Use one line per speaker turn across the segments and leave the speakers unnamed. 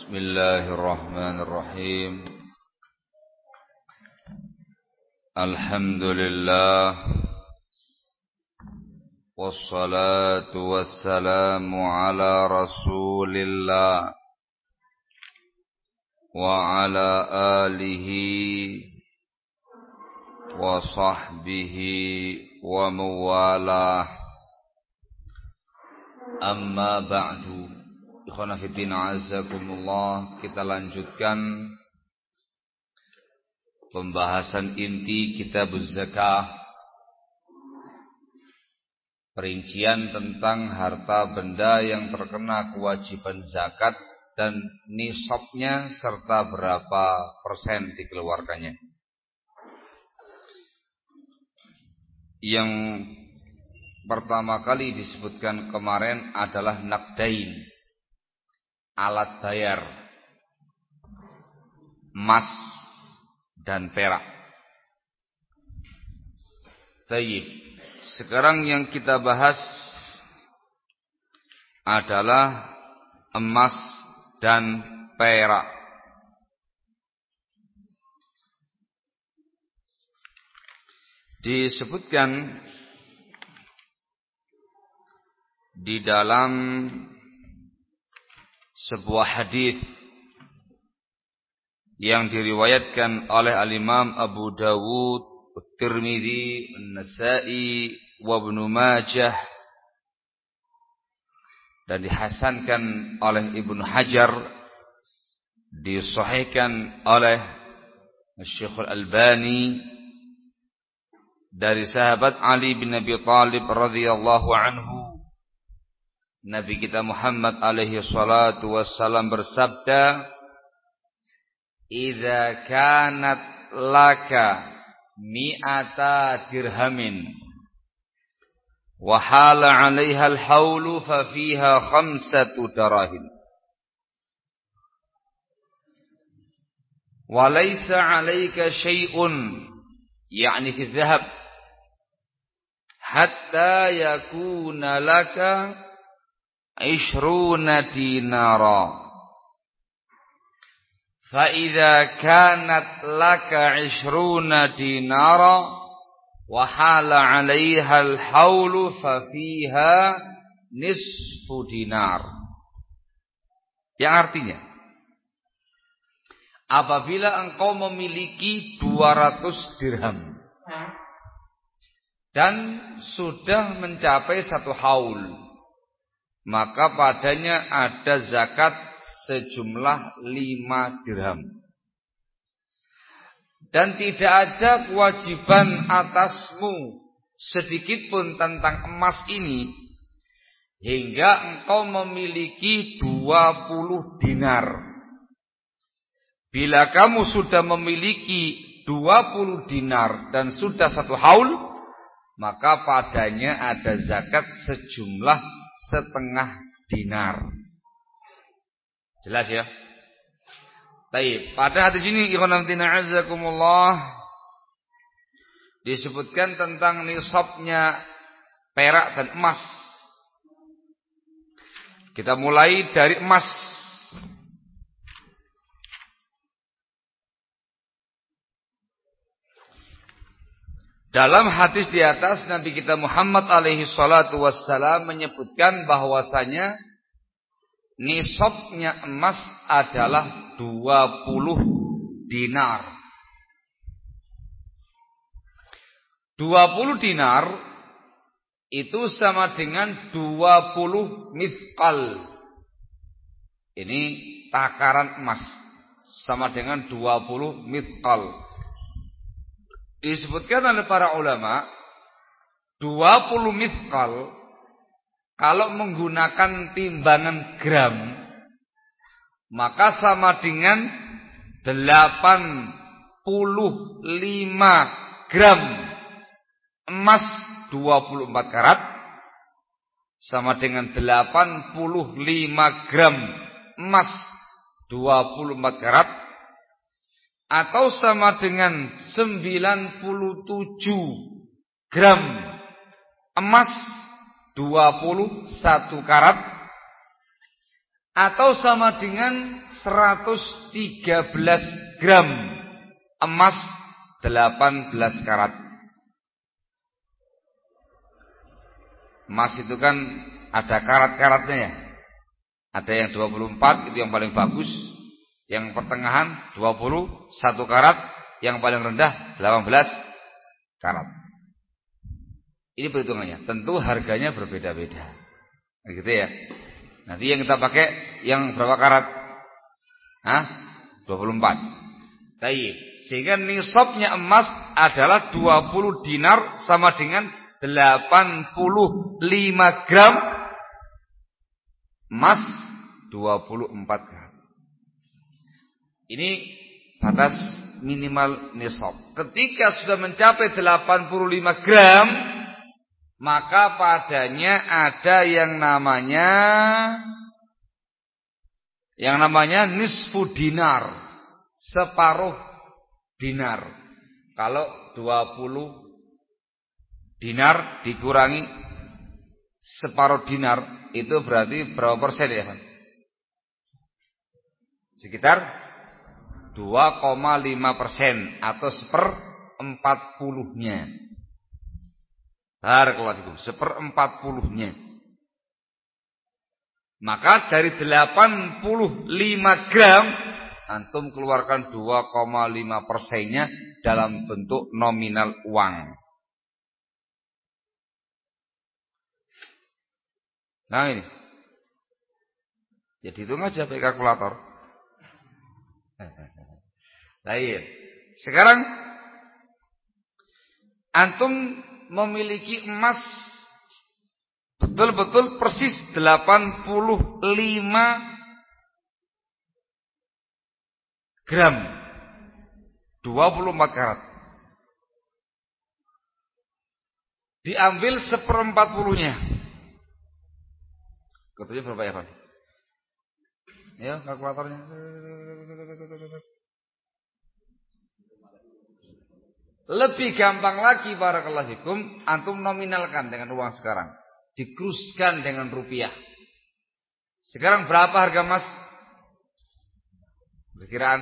Bismillahirrahmanirrahim. Alhamdulillah. Wassalatu wassalamu ala Rasulillah wa ala alihi wa sahbihi wa mawalah. Amma ba'du. Ikhwana fillah azakumullah, kita lanjutkan pembahasan inti kitab zakah, perincian tentang harta benda yang terkena kewajiban zakat dan nisabnya serta berapa persen dikeluarkannya. Yang pertama kali disebutkan kemarin adalah naqdain, alat bayar, emas dan perak. Tayyib. Sekarang yang kita bahas adalah emas dan perak. Disebutkan di dalam sebuah hadis yang diriwayatkan oleh al-Imam Abu Dawud, At-Tirmidzi, An-Nasa'i wa Ibnu Majah dan dihasankan oleh Ibnu Hajar, disahihkan oleh Syekh Al-Albani dari sahabat Ali bin Abi Thalib radhiyallahu anhu. Nabi kita Muhammad alaihi salatu wassalam bersabda, "Idza kanat laka mi'ata dirhamin wa hala 'alaiha al-haulu fa fiha khamsatu darahim wa laysa 'alaika syai'un yani fi dhahab hatta yakuna laka 20 dinara fa idza kanat laka 20 dinara wa hala 'alaiha al-haulu fa fiha nisfu dinar." Yang artinya, apabila engkau memiliki 200 dirham dan sudah mencapai 1 haul, maka padanya ada zakat sejumlah 5 dirham. Dan tidak ada kewajiban atasmu sedikitpun tentang emas ini hingga engkau memiliki 20 dinar. Bila kamu sudah memiliki 20 dinar dan sudah 1 haul, maka padanya ada zakat sejumlah setengah dinar. Jelas ya? Baik, pada hadis ini ikhwan fillah azakumullah disebutkan tentang nisabnya perak dan emas. Kita mulai dari emas. Dalam hadis di atas, Nabi kita Muhammad alaihi salatu wassalam menyebutkan bahwasanya nisabnya emas adalah 20 dinar. 20 dinar itu sama dengan 20 mithqal. Ini takaran emas, sama dengan 20 mithqal. Disebutkan oleh para ulama, 20 mithqal kalau menggunakan timbangan gram, maka sama dengan 85 gram emas 24 karat, sama dengan 85 gram emas 24 karat, atau sama dengan 97 gram emas 21 karat, atau sama dengan 113 gram emas 18 karat. Emas itu kan ada karat-karatnya ya. Ada yang 24 itu yang paling bagus, yang pertengahan 21 karat, yang paling rendah 18 karat. Ini perhitungannya. Tentu harganya berbeda-beda. Gitu ya. Nanti yang kita pakai yang berapa karat? 24. Baik. Sehingga nisabnya emas adalah 20 dinar sama dengan 85 gram emas 24 karat. Ini batas minimal nisab. Ketika sudah mencapai 85 gram, maka padanya ada yang namanya nisfu dinar, separuh dinar. Kalau 20 dinar dikurangi separuh dinar, itu berarti berapa persen ya, Pak? Sekitar 2,5% atau 1/40-nya. Barakallahu, 1/40-nya. Maka dari 85 gram antum keluarkan 2,5%-nya dalam bentuk nominal uang. Nah ini. Jadi hitung aja pakai kalkulator. Baik. Sekarang antum memiliki emas betul-betul persis 85 gram 24 karat. Diambil 1/40-nya. Ketujuh berapa ya, Pak? Ya, kalkulatornya. Lebih gampang lagi barakallahu fikum, antum nominalkan dengan uang sekarang. Dikruskan dengan rupiah. Sekarang berapa harga emas? Perkiraan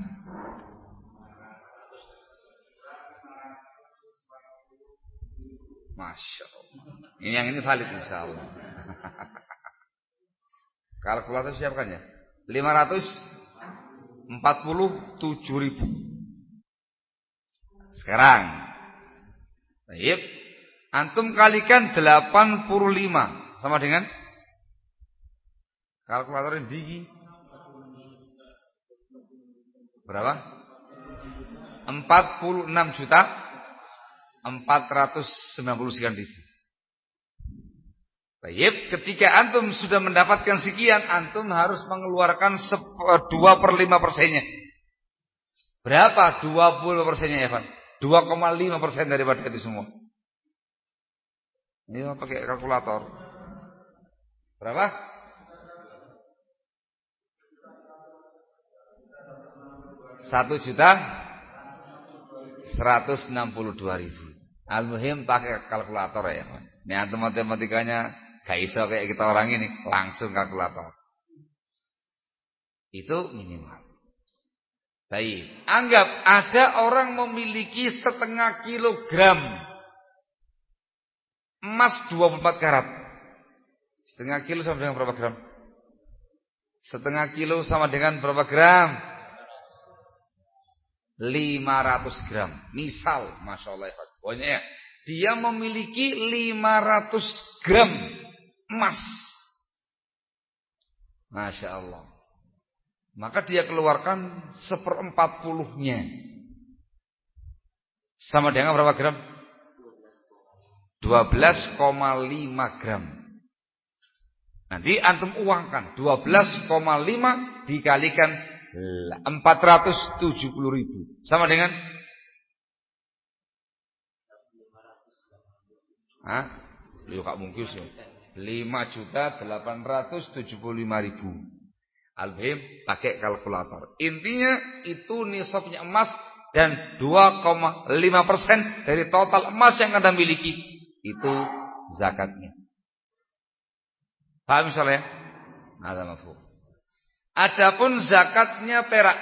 Masya Allah. Yang ini valid insya Allah. Kalkulator siapkan ya. 547.000. Sekarang baik, antum kalikan 85 sama dengan kalkulator yang digi berapa? 46.490.000. Baik, ketika antum sudah mendapatkan sekian, antum harus mengeluarkan 2/5%-nya. Berapa 20%-nya, Evan? 2,5% daripada itu semua. Ini pakai kalkulator. Berapa? Rp1.162.000. Al-muhim pakai kalkulator ya, Evan. Ini antum matematikanya gak iso kayak kita orang ini, langsung kalkulator. Itu minimal. Baik, anggap ada orang memiliki 0,5 kilogram emas 24 karat. 0,5 kilo sama dengan berapa gram? 0,5 kilo sama dengan berapa gram? 500 gram. Misal, Masya Allah, pokoknya ya, dia memiliki 500 gram emas. Masya Allah. Maka dia keluarkan 1/40-nya. Sama dengan berapa gram? 12,5 gram. Nanti antum uangkan 12,5 dikalikan 470.000. Sama dengan Yuk Kak mungkin sih 5.875.000. Al-muhim pakai kalkulator. Intinya itu nisabnya emas dan 2,5% dari total emas yang Anda miliki itu zakatnya. Paham misalnya? Ada mafhum. Adapun zakatnya perak,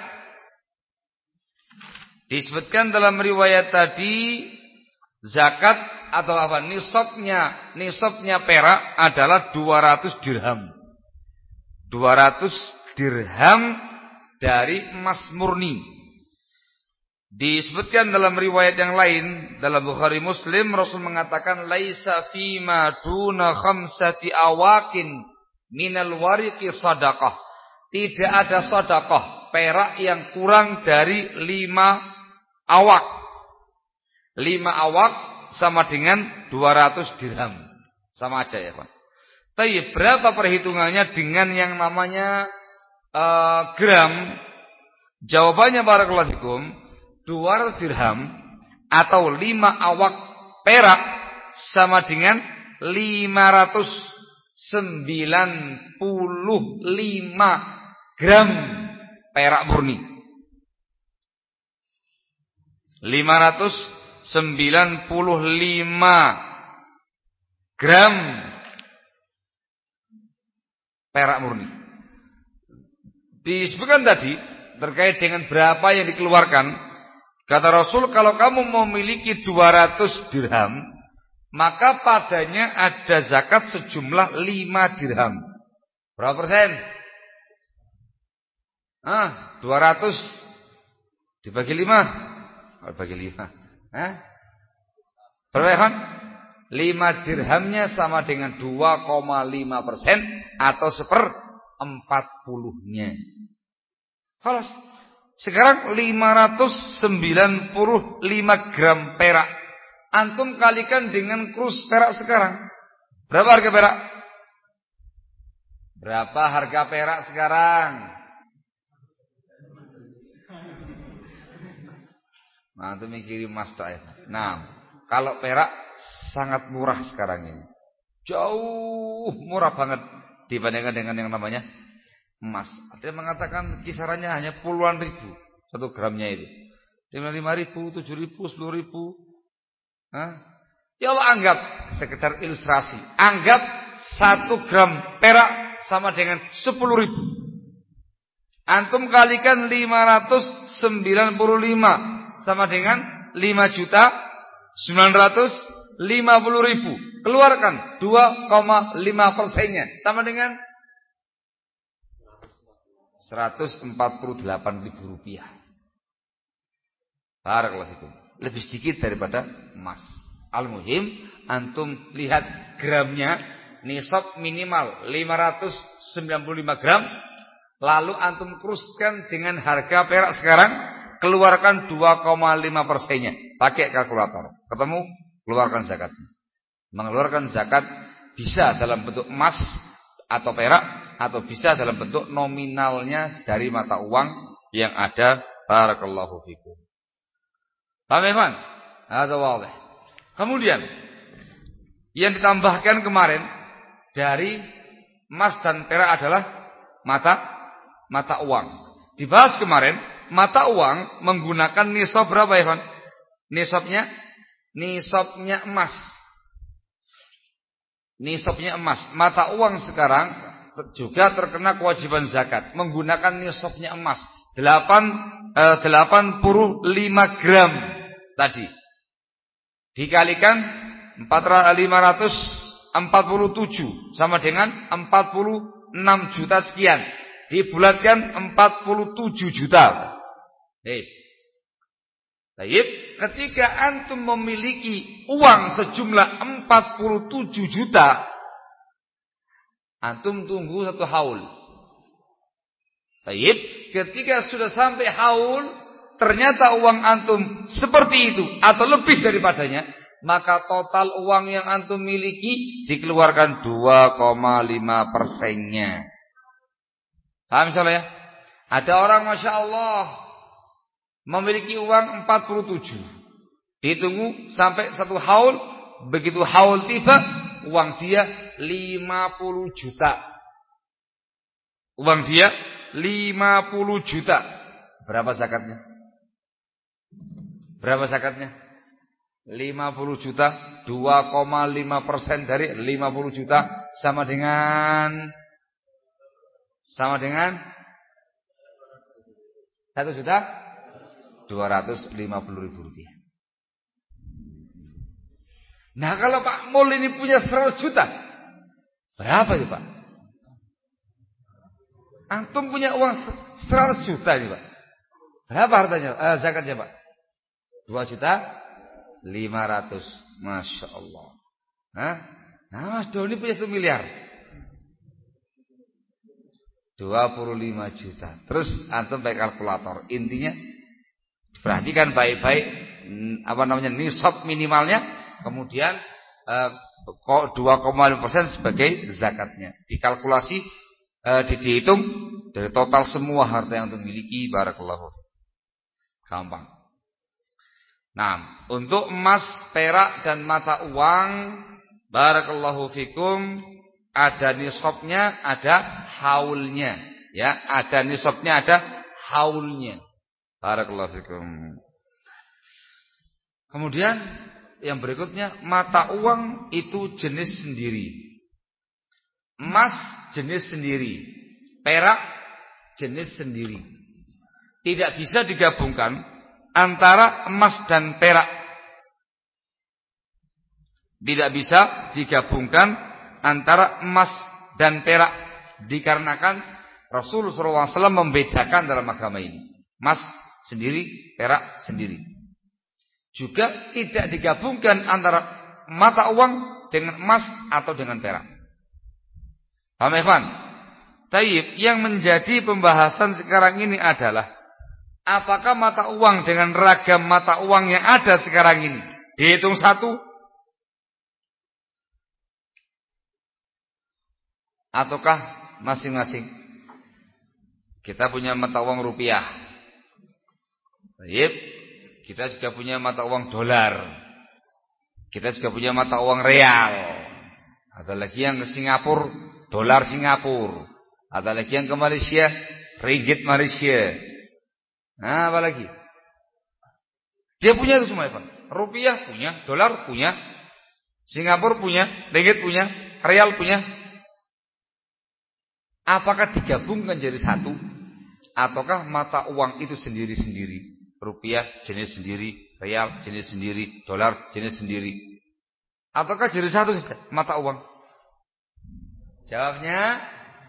disebutkan dalam riwayat tadi zakat atau apa nisabnya perak adalah 200 dirham. 200 dirham dari emas murni. Disebutkan dalam riwayat yang lain dalam Bukhari Muslim, Rasul mengatakan laisa fima duna khamsati awakin minal wariqi sadaqah. Tidak ada sedekah perak yang kurang dari 5 awak. 5 awak sama dengan 200 dirham. Sama aja ya, Pak. Tapi berapa perhitungannya dengan yang namanya gram? Jawabannya barakallahu fikum, 200 dirham atau 5 awak perak sama dengan 595 gram perak murni. 595 gram perak murni. Disebutkan tadi terkait dengan berapa yang dikeluarkan. Kata Rasul, kalau kamu memiliki 200 dirham, maka padanya ada zakat sejumlah 5 dirham. Berapa persen? 200 dibagi 5. Bagi 5. Berapa kan? 5 dirhamnya sama dengan 2,5% atau 1/40-nya. Halas. Sekarang 595 gram perak. Antum kalikan dengan kurs perak sekarang. Berapa harga perak? Berapa harga perak sekarang? Nah, antum mikirin mas ya. Nah, kalau perak sangat murah sekarang ini. Jauh murah banget dibandingkan dengan yang namanya emas. Ada yang mengatakan kisarannya hanya puluhan ribu 1 gramnya itu. 5.000, 7.000, 10.000. Ya Allah, anggap sekedar ilustrasi. Anggap 1 gram perak sama dengan 10.000. Antum kalikan 595 sama dengan 5.950.000. Keluarkan 2,5%-nya sama dengan 148.000 rupiah. Barakallahu fikum. Lebih sedikit daripada emas. Al-muhim, antum lihat gramnya, nisab minimal 595 gram. Lalu antum kuruskan dengan harga perak sekarang, keluarkan 2,5%-nya. Pakai kalkulator. Ketemu, keluarkan zakatnya. Mengeluarkan zakat bisa dalam bentuk emas atau perak, atau bisa dalam bentuk nominalnya dari mata uang yang ada. Barakallahu fikum. Paham ya, Pak? Ada wadah. Kemudian yang ditambahkan kemarin dari emas dan perak adalah mata uang. Dibahas kemarin, mata uang menggunakan nisab berapa ya, Pak? Nisabnya emas. Nisabnya emas. Mata uang sekarang juga terkena kewajiban zakat menggunakan nisabnya emas 85 gram tadi dikalikan 547 sama dengan 46 juta sekian, dibulatkan 47 juta. Yes. Baik, ketika antum memiliki uang sejumlah 47 juta, antum tunggu 1 haul. Baik, ketika sudah sampai haul, ternyata uang antum seperti itu atau lebih daripadanya, maka total uang yang antum miliki dikeluarkan 2,5%-nya. Paham misalnya ya? Ada orang Masya Allah memiliki uang 47. Ditunggu sampai 1 haul. Begitu haul tiba, uang dia 50 juta. Uang dia 50 juta. Berapa zakatnya? Berapa zakatnya? 50 juta, 2,5% dari 50 juta sama dengan 1.250.000 rupiah. Nah kalau Pak Mul ini punya 100 juta, berapa itu Pak? Antum punya uang 100 juta ini Pak. Berapa hartanya? Zakatnya Pak? 2.500.000. Masya Allah. Nah Mas Doni punya 1 miliar. 25 juta. Terus antum pakai kalkulator. Intinya perhatikan baik-baik nisab minimalnya, kemudian 2,5% sebagai zakatnya. Dikalkulasi, dihitung dari total semua harta yang antum miliki. Barakallahu. Gampang. Nah, untuk emas, perak dan mata uang, barakallahu fikum, ada nisabnya, ada haulnya, ya, ada nisabnya, ada haulnya. Barakallahu fikum. Kemudian yang berikutnya, mata uang itu jenis sendiri. Emas jenis sendiri. Perak jenis sendiri. Tidak bisa digabungkan antara emas dan perak. Tidak bisa digabungkan antara emas dan perak, dikarenakan Rasulullah SAW membedakan dalam agama ini. Emas sendiri, perak sendiri. Juga tidak digabungkan antara mata uang dengan emas atau dengan perak. Paham Evan? Taib, yang menjadi pembahasan sekarang ini adalah apakah mata uang dengan ragam mata uang yang ada sekarang ini dihitung satu, ataukah masing-masing? Kita punya mata uang rupiah. Taib, kita juga punya mata uang dolar. Kita juga punya mata uang real. Ada lagi yang ke Singapura, dolar Singapura. Ada lagi yang ke Malaysia, ringgit Malaysia. Nah, apa lagi? Dia punya itu semua, Pak. Rupiah punya, dolar punya, Singapura punya, ringgit punya, real punya. Apakah digabungkan jadi satu, ataukah mata uang itu sendiri-sendiri? Rupiah jenis sendiri, real jenis sendiri, dolar jenis sendiri, ataukah jadi satu saja mata uang? Jawabnya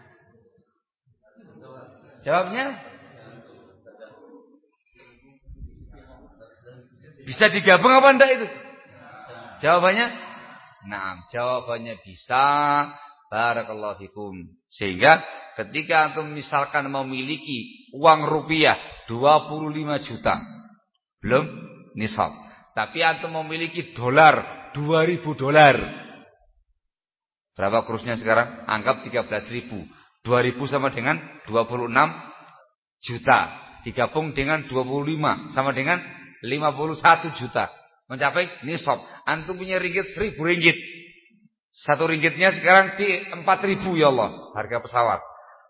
bisa digabung apa enggak itu? Jawabannya jawabannya bisa. Barakallahu fikum. Sehingga ketika antum misalkan memiliki uang rupiah 25 juta, belum nisab. Tapi antum memiliki dolar 2.000 dolar. Berapa kursnya sekarang? Anggap 13.000. 2.000 sama dengan 26 juta. Digabung dengan 25 sama dengan 51 juta. Mencapai nisab. Antum punya ringgit 1.000 ringgit. 1 ringgitnya sekarang di 4.000, ya Allah, harga pesawat.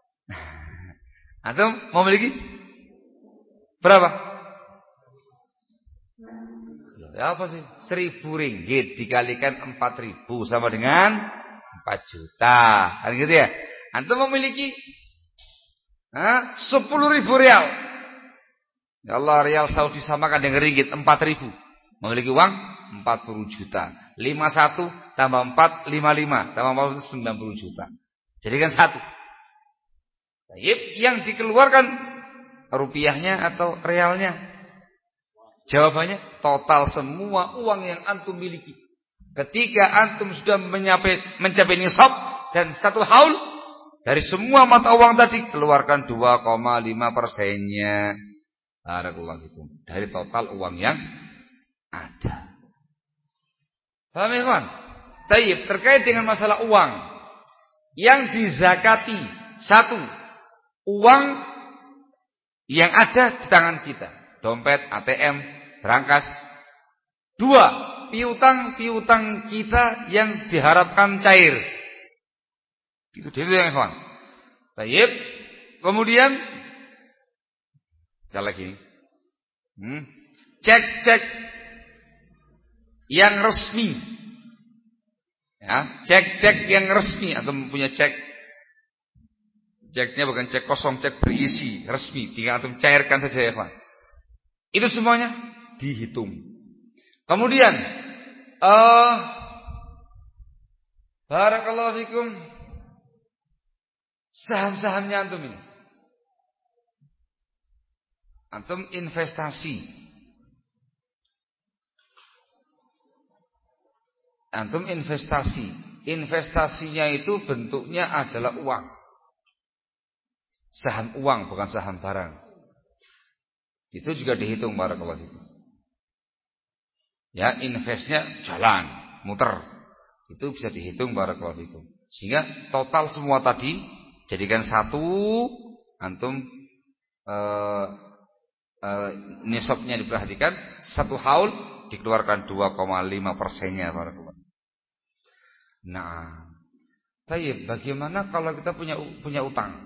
Antum memiliki berapa? Ya apa sih? 1.000 ringgit dikalikan 4.000 sama dengan 4 juta. Kan gitu ya? Antum memiliki 10.000 rial. Ya Allah, rial Saudi samakan dengan ringgit 4.000. Memiliki uang 40 juta. 51 tambah 4, 55 tambah 4, 90 juta. Jadi kan satu. Yang dikeluarkan rupiahnya atau realnya? Jawabannya total semua uang yang antum miliki. Ketika antum sudah mencapai nisab dan 1 haul, dari semua mata uang tadi keluarkan 2,5%-nya. Barakallahu fikum. Dari total uang yang ada. Paham ya kawan? Taib, terkait dengan masalah uang yang dizakati, 1, uang yang ada di tangan kita, dompet, ATM, berangkas. 2, piutang kita yang diharapkan cair. Itu yang kawan. Taib. Kemudian kita lagi cek yang resmi. Ya, cek yang resmi. Atau punya cek Ceknya bukan cek kosong, cek berisi, resmi, tinggal antum cairkan saja ya, Pak. Itu semuanya dihitung. Kemudian barakallahu fikum, saham-sahamnya antum ini. Antum investasi. Antum investasi. Investasinya itu bentuknya adalah uang. Saham uang, bukan saham barang. Itu juga dihitung barakallahu fikum. Ya, investnya jalan, muter. Itu bisa dihitung barakallahu fikum. Sehingga total semua tadi jadikan satu, antum nisabnya diperhatikan, satu haul dikeluarkan 2,5%-nya barakallahu. Nah, tapi bagaimana kalau kita punya utang?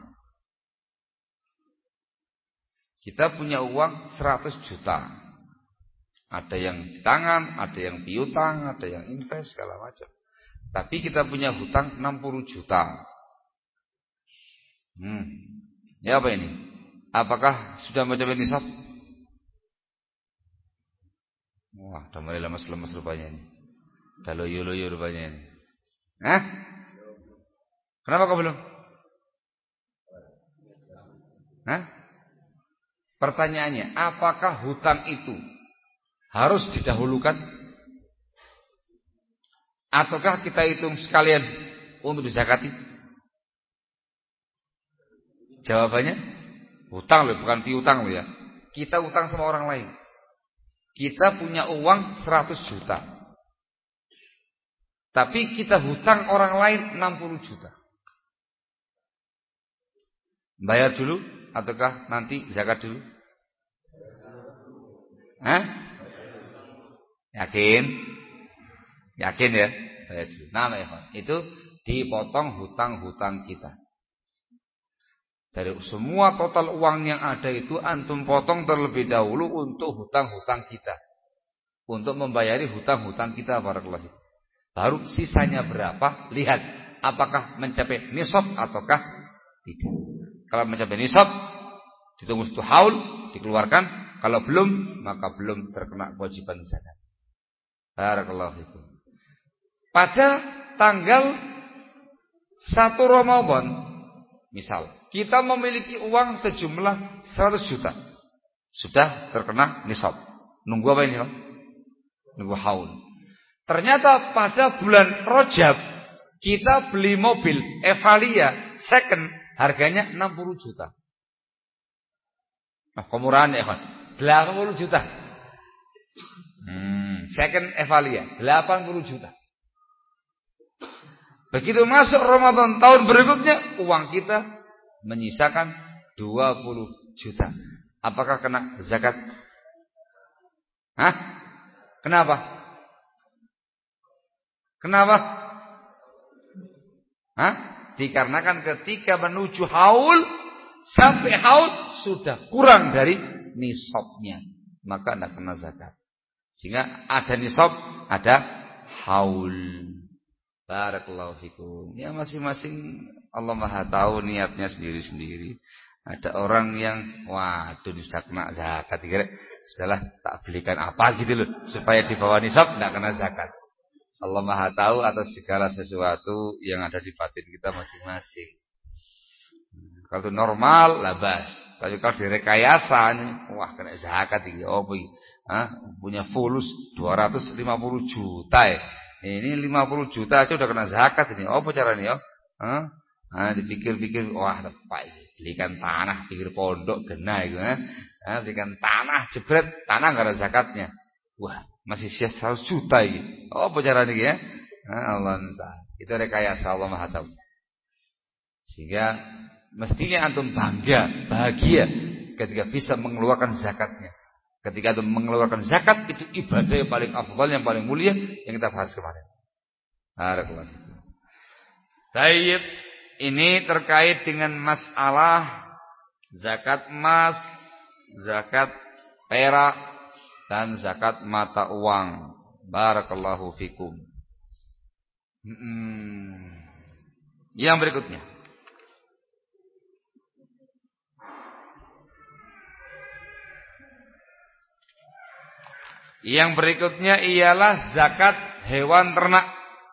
Kita punya uang 100 juta. Ada yang di tangan, ada yang piutang, ada yang invest segala macam. Tapi kita punya hutang 60 juta. Ya apa ini? Apakah sudah mencapai nisab? Wah, udah mulai lemes-lemes rupanya ini. Udah loyo-loyo rupanya ini. Hah? Kenapa kau belum? Hah? Pertanyaannya, apakah hutang itu harus didahulukan? Ataukah kita hitung sekalian untuk dizakati? Jawabannya, hutang loh, bukan piutang loh ya. Kita hutang sama orang lain. Kita punya uang 100 juta. Tapi kita hutang orang lain 60 juta. Bayar dulu ataukah nanti zakat dulu? Hah? Yakin? Yakin ya? Bayar dulu. Nah, itu dipotong hutang-hutang kita. Dari semua total uang yang ada itu antum potong terlebih dahulu untuk hutang-hutang kita. Untuk membayari hutang-hutang kita barakallahu. Baru sisanya berapa? Lihat apakah mencapai nisab ataukah tidak. Kalau mencapai nisab, ditunggu 1 haul, dikeluarkan. Kalau belum, maka belum terkena kewajiban zakat. Barakallahu fikum. Pada tanggal 1 Ramadan, misal, kita memiliki uang sejumlah 100 juta. Sudah terkena nisab. Nunggu apa ini? Nunggu haul. Ternyata pada bulan Rajab kita beli mobil Evalia second harganya 60 juta. Nah, kemurahan ya, 80 juta. Second Evalia 80 juta. Begitu masuk Ramadan tahun berikutnya, uang kita menyisakan 20 juta. Apakah kena zakat? Hah? Kenapa? Kenapa? Hah? Dikarenakan ketika menuju haul, sampai haul sudah kurang dari nisabnya, maka tidak kena zakat. Sehingga ada nisab, ada haul. Barakallahu fikum. Ya, masing-masing Allah Maha tahu niatnya sendiri-sendiri. Ada orang yang waduh sudah kena zakat, kira sudahlah tak belikan apa gitu loh supaya di bawah nisab tidak kena zakat. Allah Maha tahu atas segala sesuatu yang ada di batin kita masing-masing. Kalau itu normal labas. Tapi kalau direkayasa nih, wah kena zakat iki. Oh boy, punya fulus 250 juta ya. Ini 50 juta aja udah kena zakat ini. Oh apa caranya ya? Dipikir-pikir, wah tepat ini. Belikan tanah pikir pondok kena itu. Belikan tanah jebret, tanah enggak ada zakatnya. Wah, masih sia 100 juta ini. Oh apa caranya ya? Allah Ta'ala. Itu rekayasa Allah Maha tahu. Sehingga mestinya antum bangga, bahagia ketika bisa mengeluarkan zakatnya. Ketika antum mengeluarkan zakat, itu ibadah yang paling afdal, yang paling mulia yang kita bahas kemarin. Barakallahu fikum. Baik, ini terkait dengan masalah zakat emas, zakat perak, dan zakat mata uang. Barakallahu fikum. Yang berikutnya, Yang berikutnya ialah zakat hewan ternak.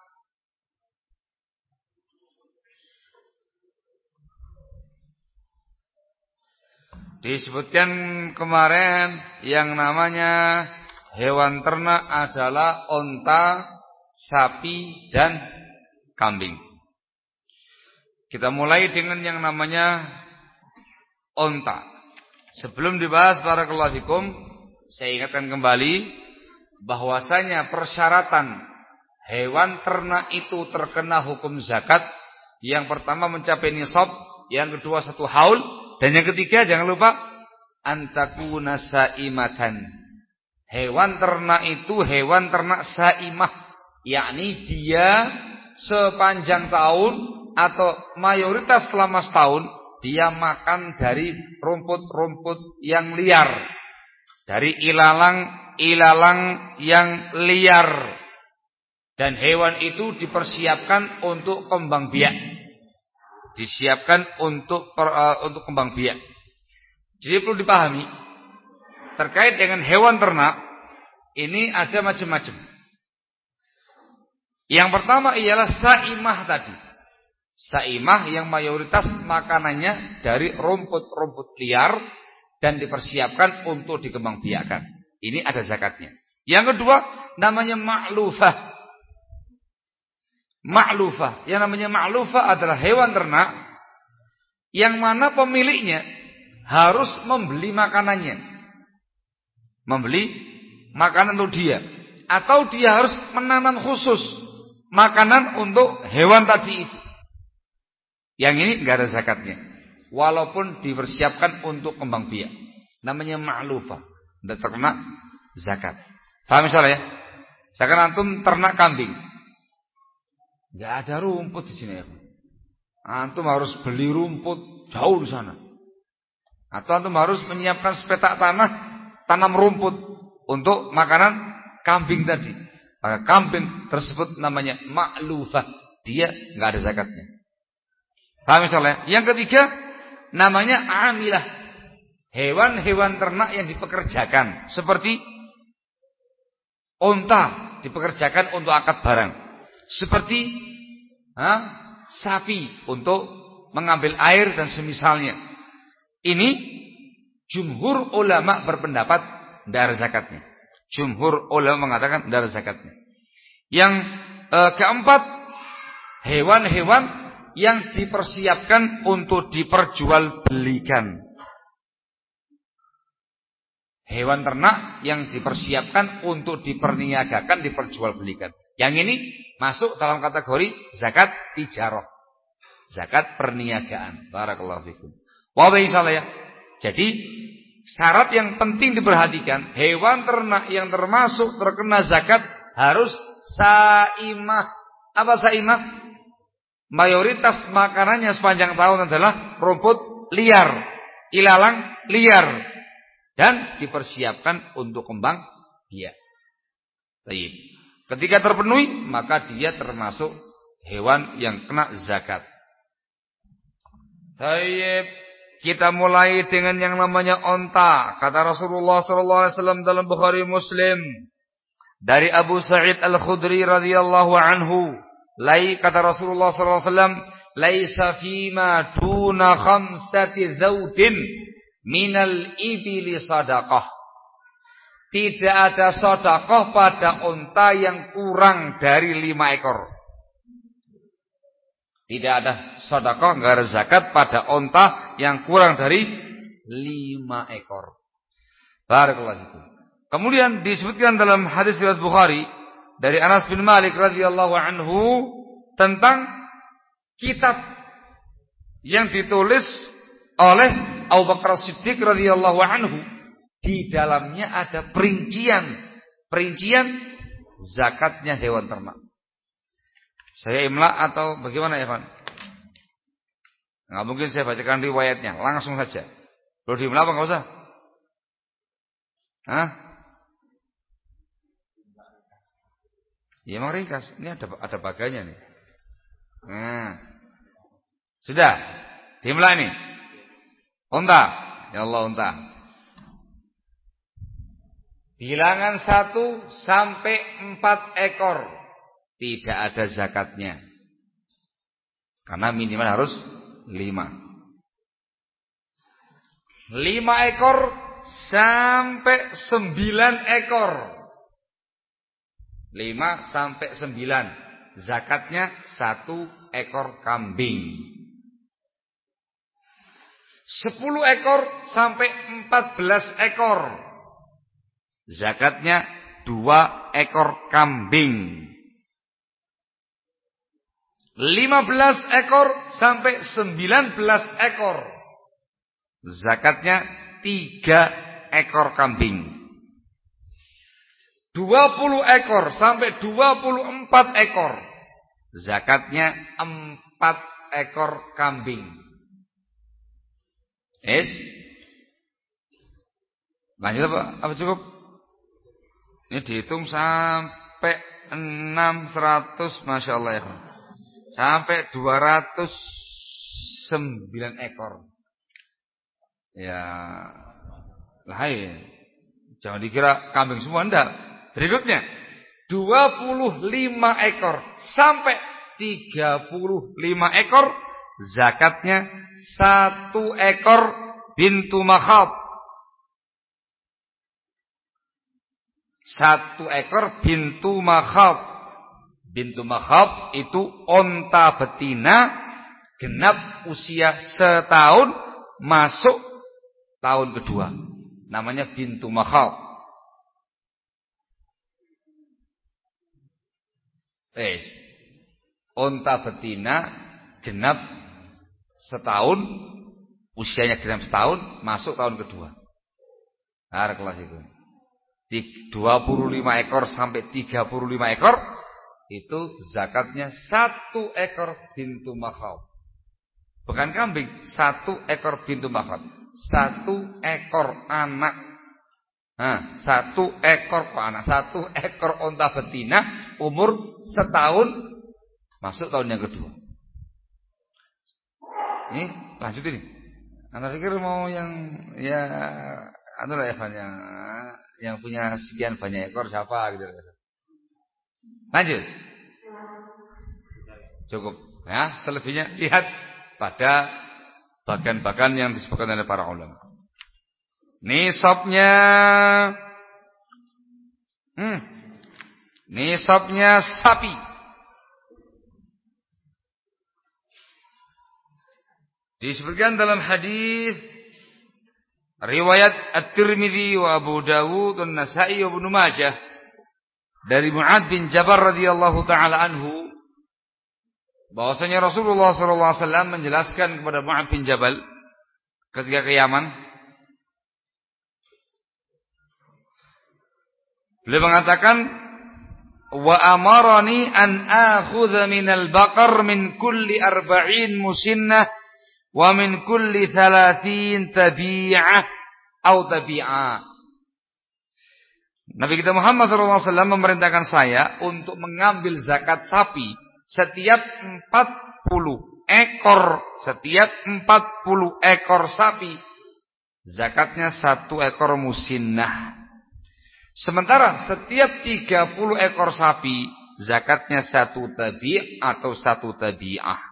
Disebutkan kemarin yang namanya hewan ternak adalah onta, sapi, dan kambing. Kita mulai dengan yang namanya onta. Sebelum dibahas barakallahu fikum, saya ingatkan kembali bahwasanya persyaratan hewan ternak itu terkena hukum zakat. Yang pertama mencapai nisab, yang kedua 1 haul, dan yang ketiga jangan lupa antakuna saimatan. Hewan ternak itu hewan ternak saimah, yakni dia sepanjang tahun atau mayoritas selama setahun dia makan dari rumput-rumput yang liar, dari ilalang yang liar, dan hewan itu dipersiapkan untuk kembang biak. Disiapkan untuk kembang biak. Jadi perlu dipahami terkait dengan hewan ternak ini ada macam-macam. Yang pertama ialah saimah tadi. Saimah yang mayoritas makanannya dari rumput-rumput liar dan dipersiapkan untuk dikembangbiakkan. Ini ada zakatnya. Yang kedua namanya ma'lufah. Ma'lufah. Yang namanya ma'lufah adalah hewan ternak yang mana pemiliknya harus membeli makanannya. Membeli makanan untuk dia. Atau dia harus menanam khusus makanan untuk hewan tadi itu. Yang ini enggak ada zakatnya. Walaupun dipersiapkan untuk kembang biak. Namanya ma'lufah. Tidak terkena zakat. Paham misalnya ya? Misalkan antum ternak kambing. Enggak ada rumput di sini ya. Antum harus beli rumput jauh di sana. Atau antum harus menyiapkan sepetak tanah, tanam rumput untuk makanan kambing tadi. Maka kambing tersebut namanya ma'lufah. Dia enggak ada zakatnya. Paham misalnya? Yang ketiga namanya amilah. Hewan-hewan ternak yang dipekerjakan, seperti unta dipekerjakan untuk akad barang. Seperti sapi untuk mengambil air dan semisalnya. Ini jumhur ulama berpendapat tidak ada zakatnya. Jumhur ulama mengatakan tidak ada zakatnya. Yang keempat, hewan-hewan yang dipersiapkan untuk diperjualbelikan. Hewan ternak yang dipersiapkan untuk diperniagakan, diperjualbelikan. Yang ini masuk dalam kategori zakat tijarah. Zakat perniagaan. Barakallahu fikum. Wallahi salah ya. Jadi syarat yang penting diperhatikan, hewan ternak yang termasuk terkena zakat harus saimah. Apa saimah? Mayoritas makanannya sepanjang tahun adalah rumput liar, ilalang liar, dan dipersiapkan untuk kembang biak. Baik. Ketika terpenuhi, maka dia termasuk hewan yang kena zakat. Baik, kita mulai dengan yang namanya onta. Kata Rasulullah SAW dalam Bukhari Muslim dari Abu Sa'id Al-Khudri radhiyallahu anhu, kata Rasulullah SAW, laisa fima duna khamsati zawdin minal ibili sadaqah. Tidak ada sedekah pada unta yang kurang dari 5 ekor. Tidak ada sedekah, enggak ada zakat pada unta yang kurang dari 5 ekor. Barakallahu fikum. Kemudian disebutkan dalam hadis riwayat Bukhari dari Anas bin Malik radhiyallahu anhu tentang kitab yang ditulis oleh Abu Bakar Siddiq radhiyallahu anhu. Di dalamnya ada perincian zakatnya hewan ternak. Saya imla atau bagaimana ya, Pak? Nggak mungkin saya bacakan riwayatnya, langsung saja. Perlu diimla apa nggak usah? Hah? Ya emang ringkas. Ini ada baganya nih. Nah, sudah diimla nih. Unta, ya Allah unta. Bilangan 1 sampai 4 ekor tidak ada zakatnya. Karena minimal harus 5. 5 ekor sampai 9 ekor. 5 sampai 9. Zakatnya 1 ekor kambing. 10 ekor sampai 14 ekor. Zakatnya 2 ekor kambing. 15 ekor sampai 19 ekor. Zakatnya 3 ekor kambing. 20 ekor sampai 24 ekor. Zakatnya 4 ekor kambing. Lanjut apa cukup? Ini dihitung sampai 600, Masya Allah ya. Sampai 209 ekor. Ya, jangan dikira kambing semua, enggak. Berikutnya 25 ekor sampai 35 ekor. Zakatnya 1 ekor bintu makhab. 1 ekor bintu makhab. Bintu makhab itu onta betina genap usia setahun masuk tahun kedua. Namanya bintu makhab. Onta betina genap setahun, usianya genap setahun masuk tahun kedua. Nah, kelas itu. 25 ekor sampai 35 ekor itu zakatnya 1 ekor bintu makhab. Bukan kambing, 1 ekor bintu makhab. 1 ekor anak. Nah, 1 ekor anak, 1 ekor onta betina umur setahun masuk tahun yang kedua. Ini lanjut ini. Anda pikir mau yang yang punya sekian banyak ekor siapa gitu. Lanjut. Cukup ya, selebihnya lihat pada bagian-bagian yang disebutkan oleh para ulama. Nisabnya sapi. Disebutkan dalam hadis riwayat At-Tirmidzi wa Abu Dawud dan Nasa'i wa Ibnu Majah dari Mu'adz bin Jabal radhiyallahu taala anhu bahwasanya Rasulullah sallallahu alaihi wasallam menjelaskan kepada Mu'adz bin Jabal ketika ke Yaman. Beliau mengatakan wa amarani an akhudha minal baqar min kulli 40 musinnah wa min kulli 30 tabi'ah atau tabi'ah. Nabi kita Muhammad SAW memerintahkan saya untuk mengambil zakat sapi setiap 40 ekor. Setiap 40 ekor sapi zakatnya 1 ekor musinnah. Sementara setiap 30 ekor sapi zakatnya 1 tabi' atau 1 tabi'ah.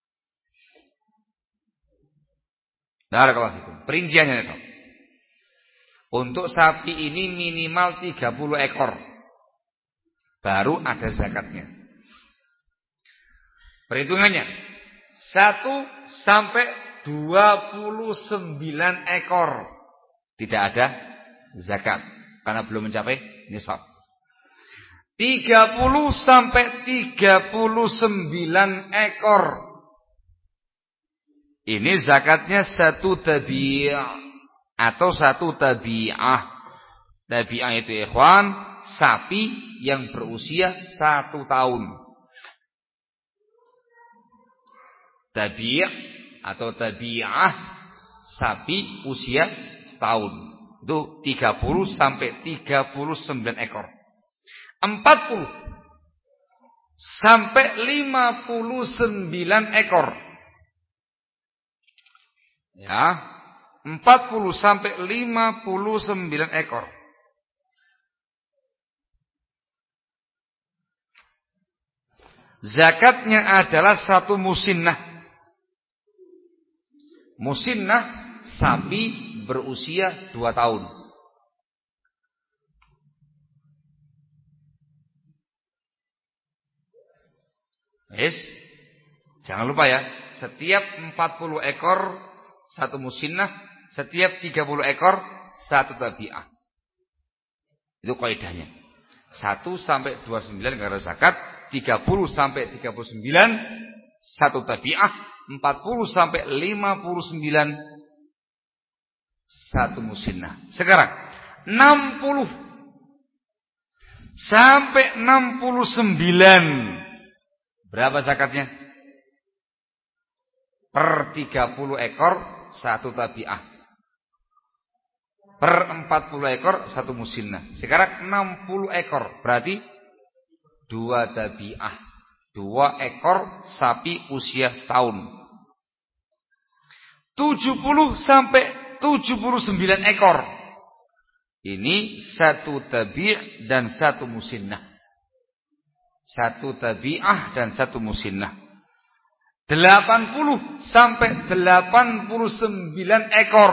Barakallahu. Perinciannya itu. Untuk sapi ini minimal 30 ekor. Baru ada zakatnya. Perhitungannya 1 sampai 29 ekor tidak ada zakat karena belum mencapai nisab. 30 sampai 39 ekor ini zakatnya 1 tabi' atau 1 tabi'ah. Tabi'ah itu ikhwan, sapi yang berusia 1 tahun. Tabi' atau tabi'ah, sapi usia setahun. Itu 30 sampai 39 ekor. 40 sampai 59 ekor. Ya, 40 sampai 59 ekor. zakatnya adalah satu musinnah. Musinnah sapi berusia 2 tahun. Yes. Jangan lupa ya, setiap 40 ekor satu musinnah, setiap 30 ekor satu tabi'ah. Itu kaidahnya. 1 sampai 29 enggak ada zakat, 30 sampai 39 satu tabi'ah, 40 sampai 59 satu musinnah. Sekarang 60 sampai 69 berapa zakatnya? Per 30 ekor satu tabi'ah. Per 40 ekor satu musinnah. Sekarang 60 ekor berarti 2 tabi'ah. 2 ekor sapi usia setahun. 70 sampai 79 ekor. Ini satu tabi' dan satu musinnah. Satu tabi'ah dan satu musinnah. 80 sampai 89 ekor.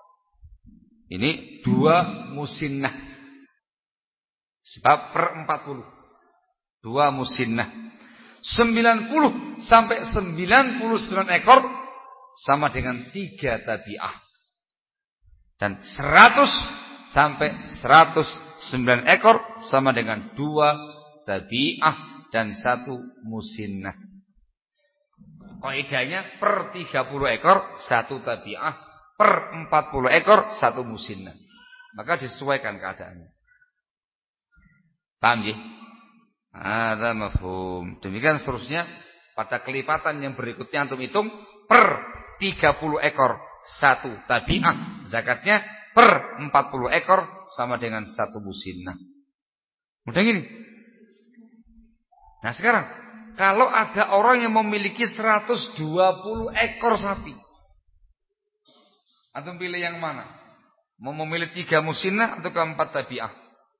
Ini 2 musinnah. Sebab per 40. 2 musinnah. 90 sampai 99 ekor sama dengan 3 tabi'ah. Dan 100 sampai 109 ekor sama dengan 2 tabi'ah dan 1 musinnah. Kaidahnya per 30 ekor 1 tabi'ah, per 40 ekor 1 musinnah. Maka disesuaikan keadaannya. Paham ya? Ada mafhum. Demikian seterusnya pada kelipatan yang berikutnya antum hitung per 30 ekor 1 tabi'ah zakatnya, per 40 ekor sama dengan 1 musinnah. Mudah gini. Nah sekarang kalau ada orang yang memiliki 120 ekor sapi, antum pilih yang mana? Mau memilih 3 musinnah atau 4 tabi'ah?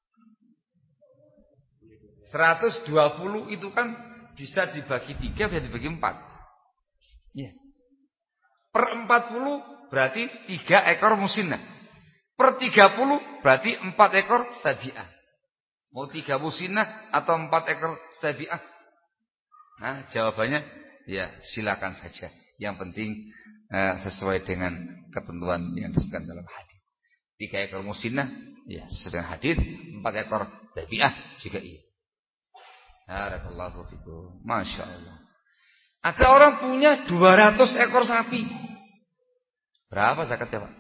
120 itu kan bisa dibagi 3, bisa dibagi 4. Ya. Per 40 berarti 3 ekor musinnah. Per 30 berarti 4 ekor tabi'ah. Mau 3 musinnah atau 4 ekor tabi'ah? Nah, jawabannya ya silakan saja. Yang penting sesuai dengan ketentuan yang disebutkan dalam hadis. 3 ekor musinnah ya sesuai dengan hadis, 4 ekor tabi'ah juga iya. Barakallahu fikum. Masya Allah. Ada orang punya 200 ekor sapi. Berapa zakatnya Pak?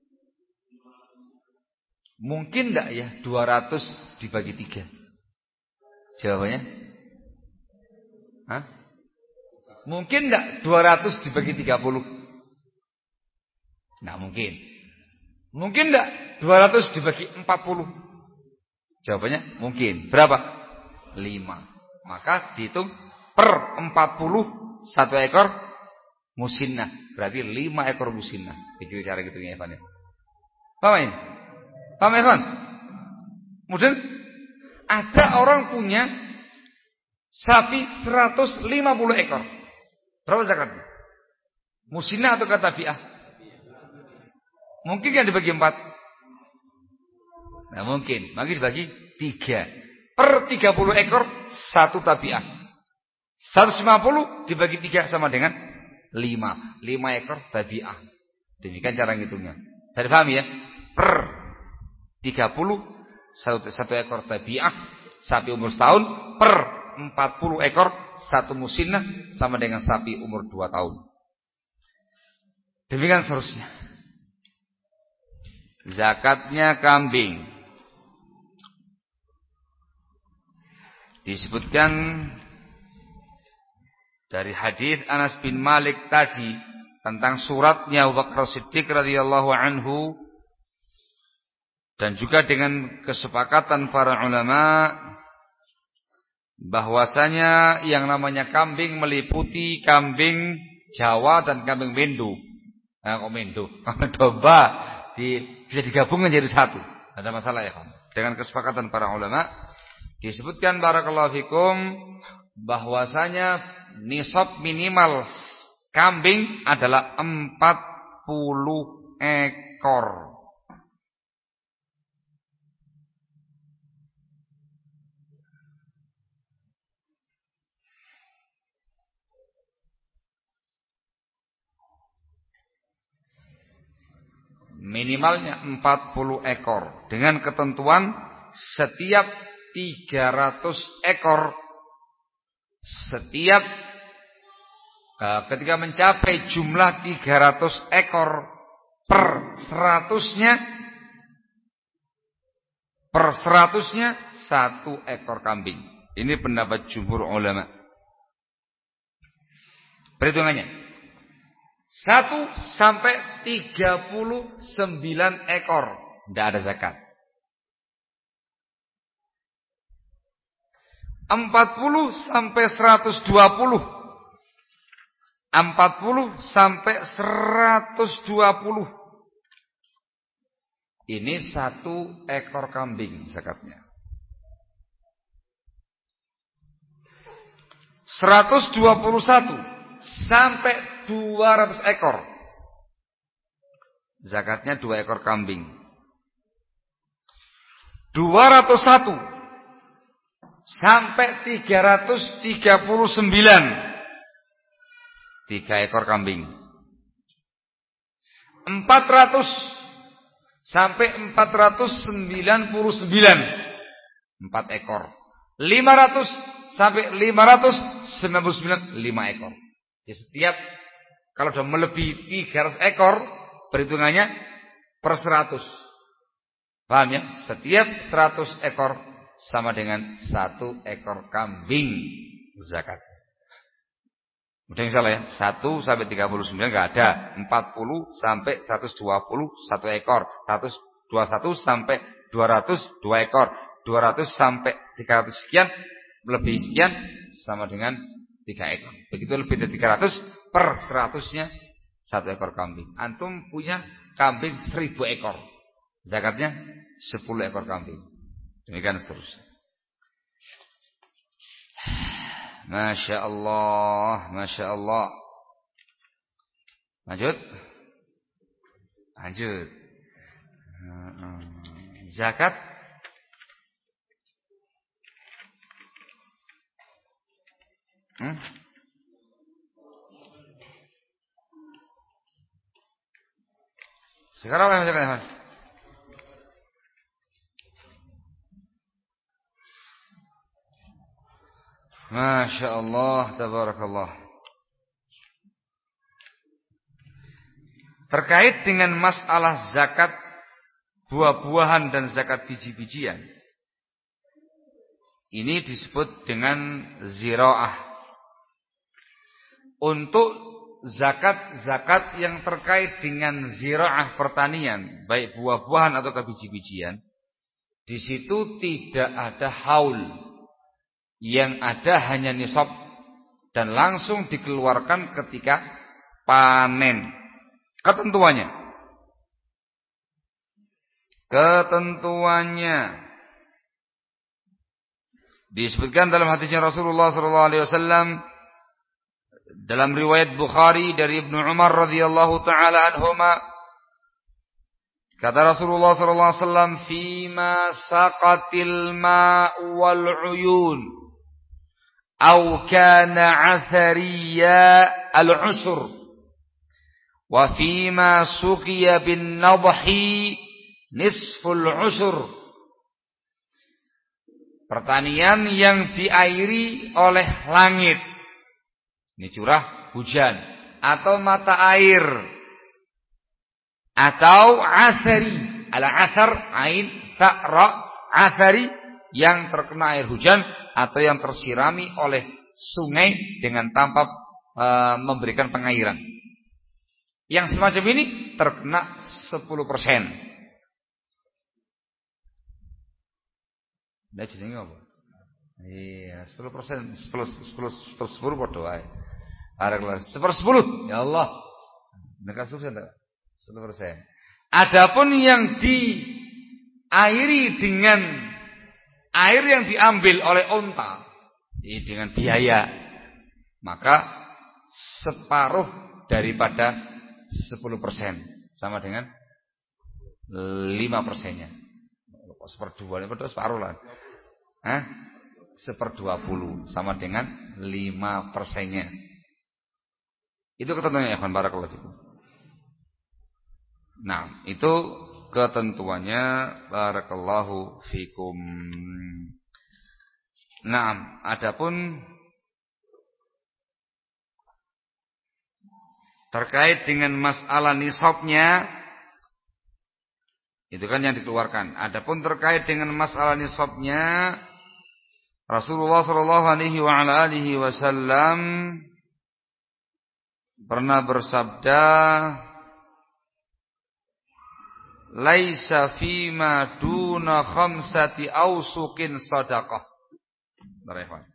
Mungkin enggak ya 200 dibagi 3? Jawabannya? Hah? Mungkin enggak 200 dibagi 30? Enggak mungkin. Mungkin enggak 200 dibagi 40? Jawabannya mungkin. Berapa? 5. Maka dihitung per 40 1 ekor musinnah. Berarti 5 ekor musinnah. Begitu cara hitungnya Evan ya. Paham ini? Paham Evan? Kemudian ada orang punya sapi 150 ekor. Berapa zakatnya? Musinnah atau tabi'ah? Mungkin kan dibagi 4? Nah mungkin. Maka dibagi 3. Per 30 ekor 1 tabi'ah. 150 dibagi 3 sama dengan 5. 5 ekor tabi'ah. Demikian cara ngitungnya. Saya paham ya? Per 30 1 ekor tabi'ah sapi umur setahun, per 40 ekor 1 musinnah sama dengan sapi umur 2 tahun. Demikian seterusnya. Zakatnya kambing. Disebutkan dari hadis Anas bin Malik tadi tentang suratnya Abu Bakar Siddiq radhiyallahu anhu, dan juga dengan kesepakatan para ulama bahwasanya yang namanya kambing meliputi kambing Jawa dan kambing Mendo. Mendo, domba bisa digabungkan jadi satu. Ada masalah ya, dengan kesepakatan para ulama. Disebutkan barakallahu fikum bahwasanya nisab minimal kambing adalah 40 ekor. Minimalnya 40 ekor dengan ketentuan setiap 300 ekor ketika mencapai jumlah 300 ekor per 100-nya 1 ekor kambing. Ini pendapat jumhur ulama. Perhitungannya 1 sampai 39 ekor tidak ada zakat. 40 sampai 120. 40 sampai 120. Ini 1 ekor kambing zakatnya. 121 sampai 200 ekor. Zakatnya 2 ekor kambing. 201 sampai 339. 3 ekor kambing. 400 sampai 499. 4 ekor. 500 sampai 599. 5 ekor. Jadi setiap kalau sudah melebihi 300 ekor, perhitungannya per 100. Paham ya? Setiap 100 ekor sama dengan 1 ekor kambing zakat. Mudah salah ya. 1 sampai 39 enggak ada. 40 sampai 120 1 ekor. 121 sampai 200 2 ekor. 200 sampai 300 sekian lebih sekian sama dengan 3 ekor. Begitu lebih dari 300 per 100-nya 1 ekor kambing. Antum punya kambing 1000 ekor. Zakatnya 10 ekor kambing. Demikian seterusnya. Masya Allah, Masya Allah. Lanjut. Zakat sekarang apa yang Masya Allah, tabarakallah. Terkait dengan masalah zakat buah-buahan dan zakat biji-bijian, ini disebut dengan ziraah. Untuk zakat-zakat yang terkait dengan ziraah pertanian, baik buah-buahan atau biji-bijian, di situ tidak ada haul. Yang ada hanya nisab dan langsung dikeluarkan ketika panen. Ketentuannya disebutkan dalam hadisnya Rasulullah SAW dalam riwayat Bukhari dari Ibnu Umar radhiyallahu taala anhuma, kata Rasulullah SAW, "Fima saqatil ma'u wal 'uyun aw kana 'athariya al-'usr wa fima suqiya bin nadhi nisful 'usr." Pertanian yang diairi oleh langit, ini curah hujan atau mata air, atau athari, al-athar ain ta ra, athari yang terkena air hujan atau yang tersirami oleh sungai dengan tanpa memberikan pengairan. Yang semacam ini terkena 10%. Nah, jenenge apa? Iya, 10%, 10 padha wae. Arek 10%, ya Allah. Nek 10% enggak? 10%. Adapun yang diairi dengan air yang diambil oleh unta, dengan biaya, maka separuh daripada 10% sama dengan 5%-nya. Seperdua, separuh lah. 1/20 sama dengan 5%-nya. Itu ketentuannya ya, barakallahu fikum. Nah, itu ketentuannya, barakallahu fikum. Nah, adapun terkait dengan masalah nisabnya, itu kan yang dikeluarkan. Adapun terkait dengan masalah nisabnya, Rasulullah sallallahu alaihi wasallam pernah bersabda, "Laisa fima duna khamsati ausuqin shadaqah." Berehwan.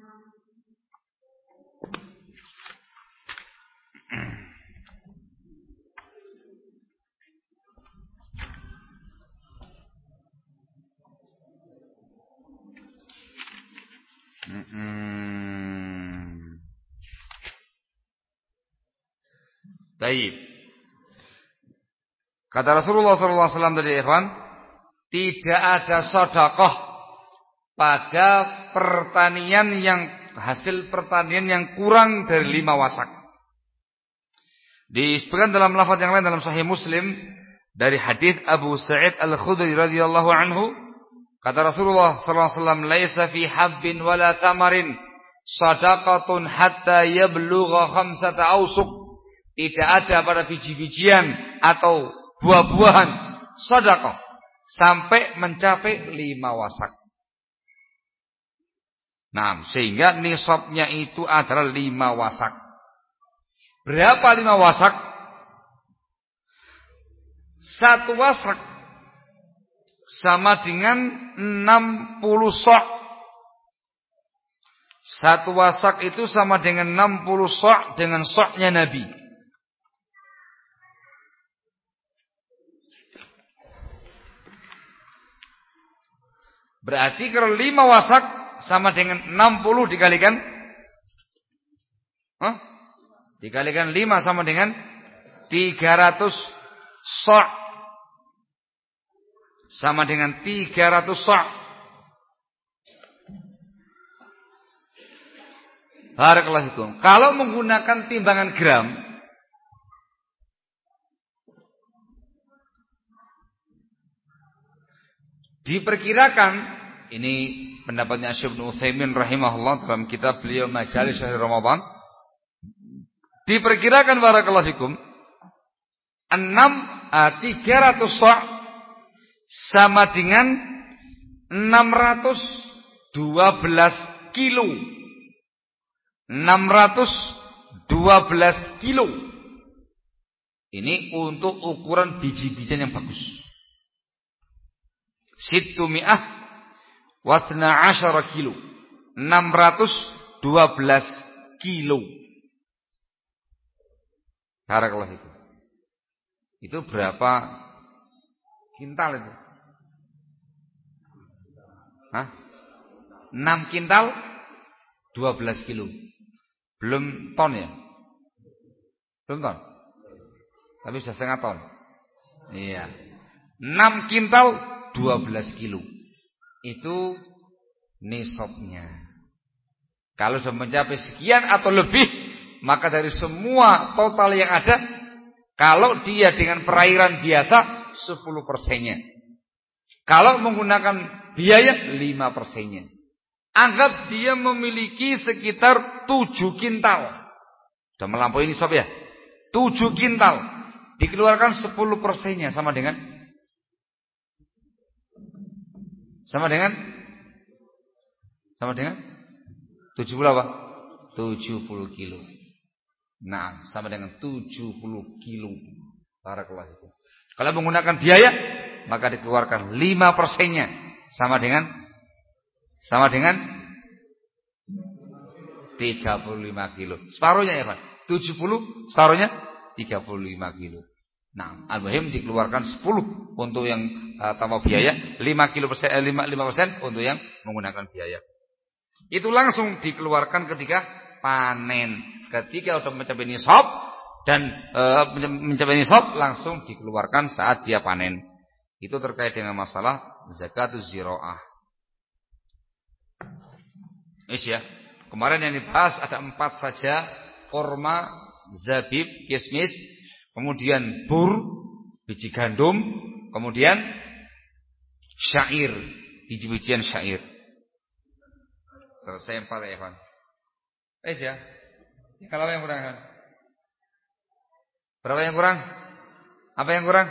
Baik. Kata Rasulullah SAW tadi, ikhwan, tidak ada sedekah pada pertanian yang hasil pertanian yang kurang dari 5 wasak. Disebutkan dalam lafaz yang lain dalam Sahih Muslim dari hadis Abu Sa'id Al-Khudri radhiyallahu anhu, kata Rasulullah sallallahu alaihi wasallam, "Laisa fi habbin wala tamarin shadaqatun hatta yablugha khamsata awsuq." Tidak ada pada biji-bijian atau buah-buahan sedekah sampai mencapai 5 wasak. Nah, sehingga nisabnya itu adalah 5 wasak. Berapa 5 wasak? 1 wasak sama dengan 60 sok. 1 wasak itu sama dengan 60 sok dengan soknya Nabi. Berarti kalau 5 wasak sama dengan 60 dikalikan dikalikan 5 sama dengan 300 sok. Sama dengan 300 sok. Barakallahu fikum. Kalau menggunakan timbangan gram, diperkirakan, ini pendapatnya Syekh Ibnu Utsaimin rahimahullah dalam kitab beliau Majalis Syahr Ramadan, diperkirakan barakallahu fikum 300 sa' sama dengan 612 kilo. 612 kilo. Ini untuk ukuran biji-bijian yang bagus. 612 kilo. 612 kilo. Barakallahu fikum. Itu berapa kintal itu? 6 kintal 12 kilo. Belum ton ya? Belum ton. Tapi sudah setengah ton. Iya. 6 kintal 12 kilo. Itu nisabnya. Kalau sudah mencapai sekian atau lebih, maka dari semua total yang ada, kalau dia dengan perairan biasa 10%-nya. Kalau menggunakan biaya 5%-nya. Anggap dia memiliki sekitar 7 kintal. Sudah melampaui nisab ya? 7 kintal. Dikeluarkan 10%-nya sama dengan 70 apa? 70 kilo. Nah, sama dengan 70 kilo. Barakallahu fikum. Kalau menggunakan biaya, maka dikeluarkan 5%-nya sama dengan 35 kilo. Separuhnya ya Pak. 70, separuhnya 35 kilo. Nah, al-muhim dikeluarkan 10 untuk yang tanpa biaya, 5% untuk yang menggunakan biaya. Itu langsung dikeluarkan ketika panen. Ketika sudah mencapai nisab dan mencapai nisab langsung dikeluarkan saat dia panen. Itu terkait dengan masalah zakatuz ziraah. Ya. Kemarin yang dibahas ada 4 saja. Korma, zabib, kismis, kemudian bur, biji gandum, kemudian syair, biji-bijian syair. Selesai 4 ya, Pak. Ya. Kalau yang kurang kan? Berapa yang kurang? Apa yang kurang?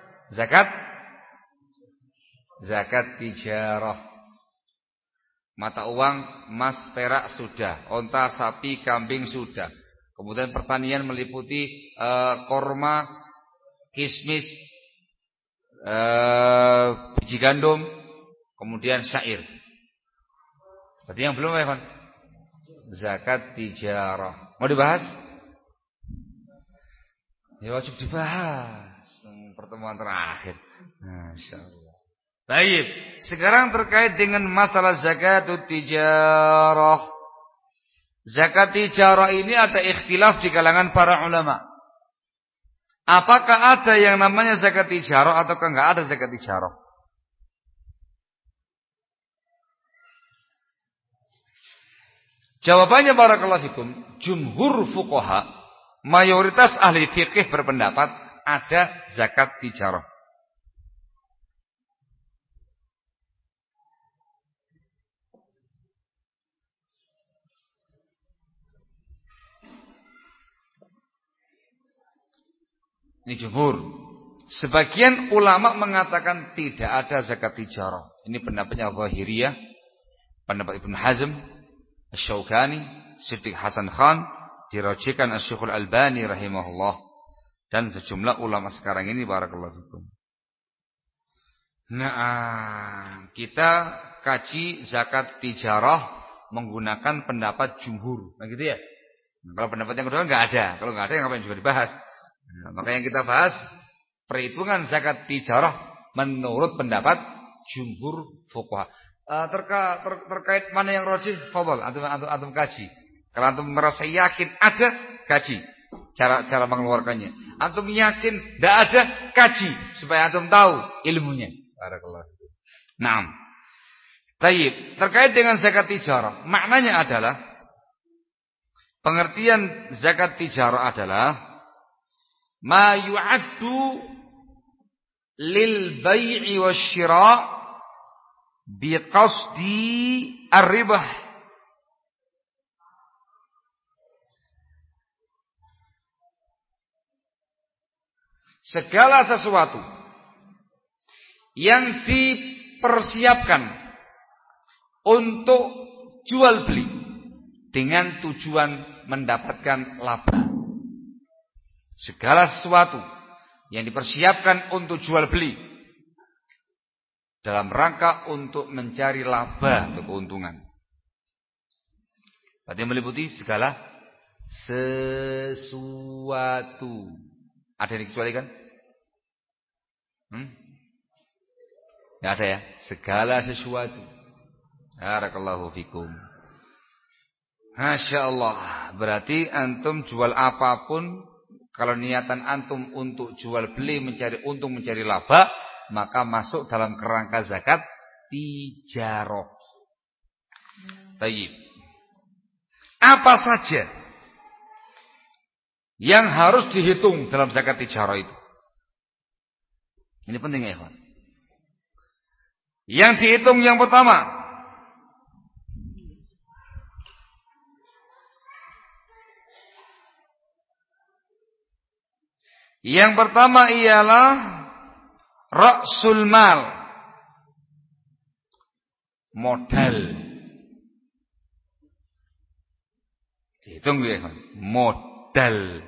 Zakat tijarah. Mata uang, emas, perak sudah, onta, sapi, kambing sudah. Kemudian pertanian meliputi korma, kismis, biji gandum, kemudian syair. Berarti yang belum ya, Pak? Zakat tijarah. Mau dibahas? Ya wajib dibahas. Pertemuan terakhir. Masyaallah. Baik, sekarang terkait dengan masalah zakatut tijarah. Zakat tijarah ini ada ikhtilaf di kalangan para ulama. Apakah ada yang namanya zakat tijarah ataukah enggak ada zakat tijarah? Jawabannya barakallahu fikum, jumhur fuqaha, mayoritas ahli fikih berpendapat ada zakat tijarah. Ini jumhur. Sebagian ulama mengatakan tidak ada zakat tijarah. Ini pendapatnya Zahiriyah, pendapat Ibnu Hazm, Asy-Syaukani, Siddiq Hasan Khan, dirajikan Asy-Syaikh Al-Albani rahimahullah, dan sejumlah ulama sekarang ini barakallahu fikum. Nah, kita kaji zakat tijarah menggunakan pendapat jumhur. Nah gitu ya. Kalau pendapat yang kedua enggak ada. Kalau enggak ada ngapain juga dibahas. Nah, maka yang kita bahas perhitungan zakat tijarah menurut pendapat jumhur fuqaha. Terkait mana yang rajih, fadhal antum kaji. Kalau antum merasa yakin ada, kaji cara mengeluarkannya. Antum yakin tidak ada, kaji supaya antum tahu ilmunya. Barakallahu. Naam. Baik, terkait dengan zakat tijarah, maknanya adalah pengertian zakat tijarah adalah ma yu'addu lil bai'i wasyira' biqasdi ar-ribah. Segala sesuatu yang dipersiapkan untuk jual beli dengan tujuan mendapatkan laba. Segala sesuatu yang dipersiapkan untuk jual beli dalam rangka untuk mencari laba atau keuntungan. Berarti meliputi segala sesuatu. Ada yang dikecualikan? Tidak ada ya. Segala sesuatu. Barakallahu fikum. Masya Allah. Berarti antum jual apapun, kalau niatan antum untuk jual beli mencari untung mencari laba, maka masuk dalam kerangka zakat tijarah. Baik. Apa saja yang harus dihitung dalam zakat tijarah itu? Ini penting ya, ikhwan. Yang dihitung yang pertama, ialah ra'sul mal, modal. Dihitung ya, ikhwan. Modal.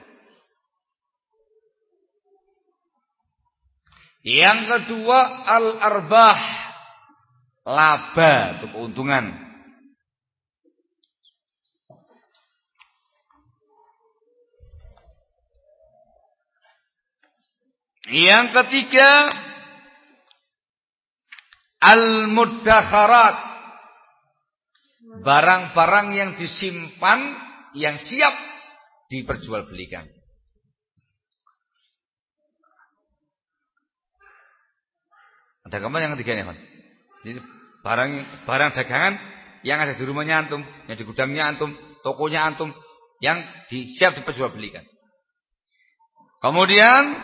Yang kedua al-arbah, laba atau keuntungan. Yang ketiga al-muddakharat, barang-barang yang disimpan yang siap diperjualbelikan. Ada gambar yang ketiga nih, Pak. Jadi barang dagangan yang ada di rumahnya antum, yang di gudangnya antum, tokonya antum, yang siap diperjualbelikan. Kemudian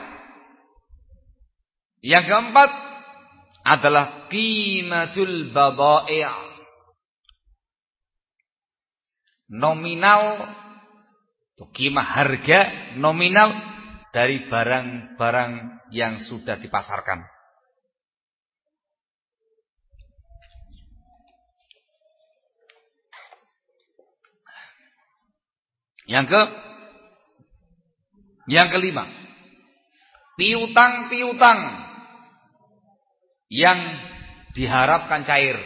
yang keempat adalah qimatul badai'. Nominal atau qimah harga nominal dari barang-barang yang sudah dipasarkan. Yang kelima, piutang-piutang yang diharapkan cair.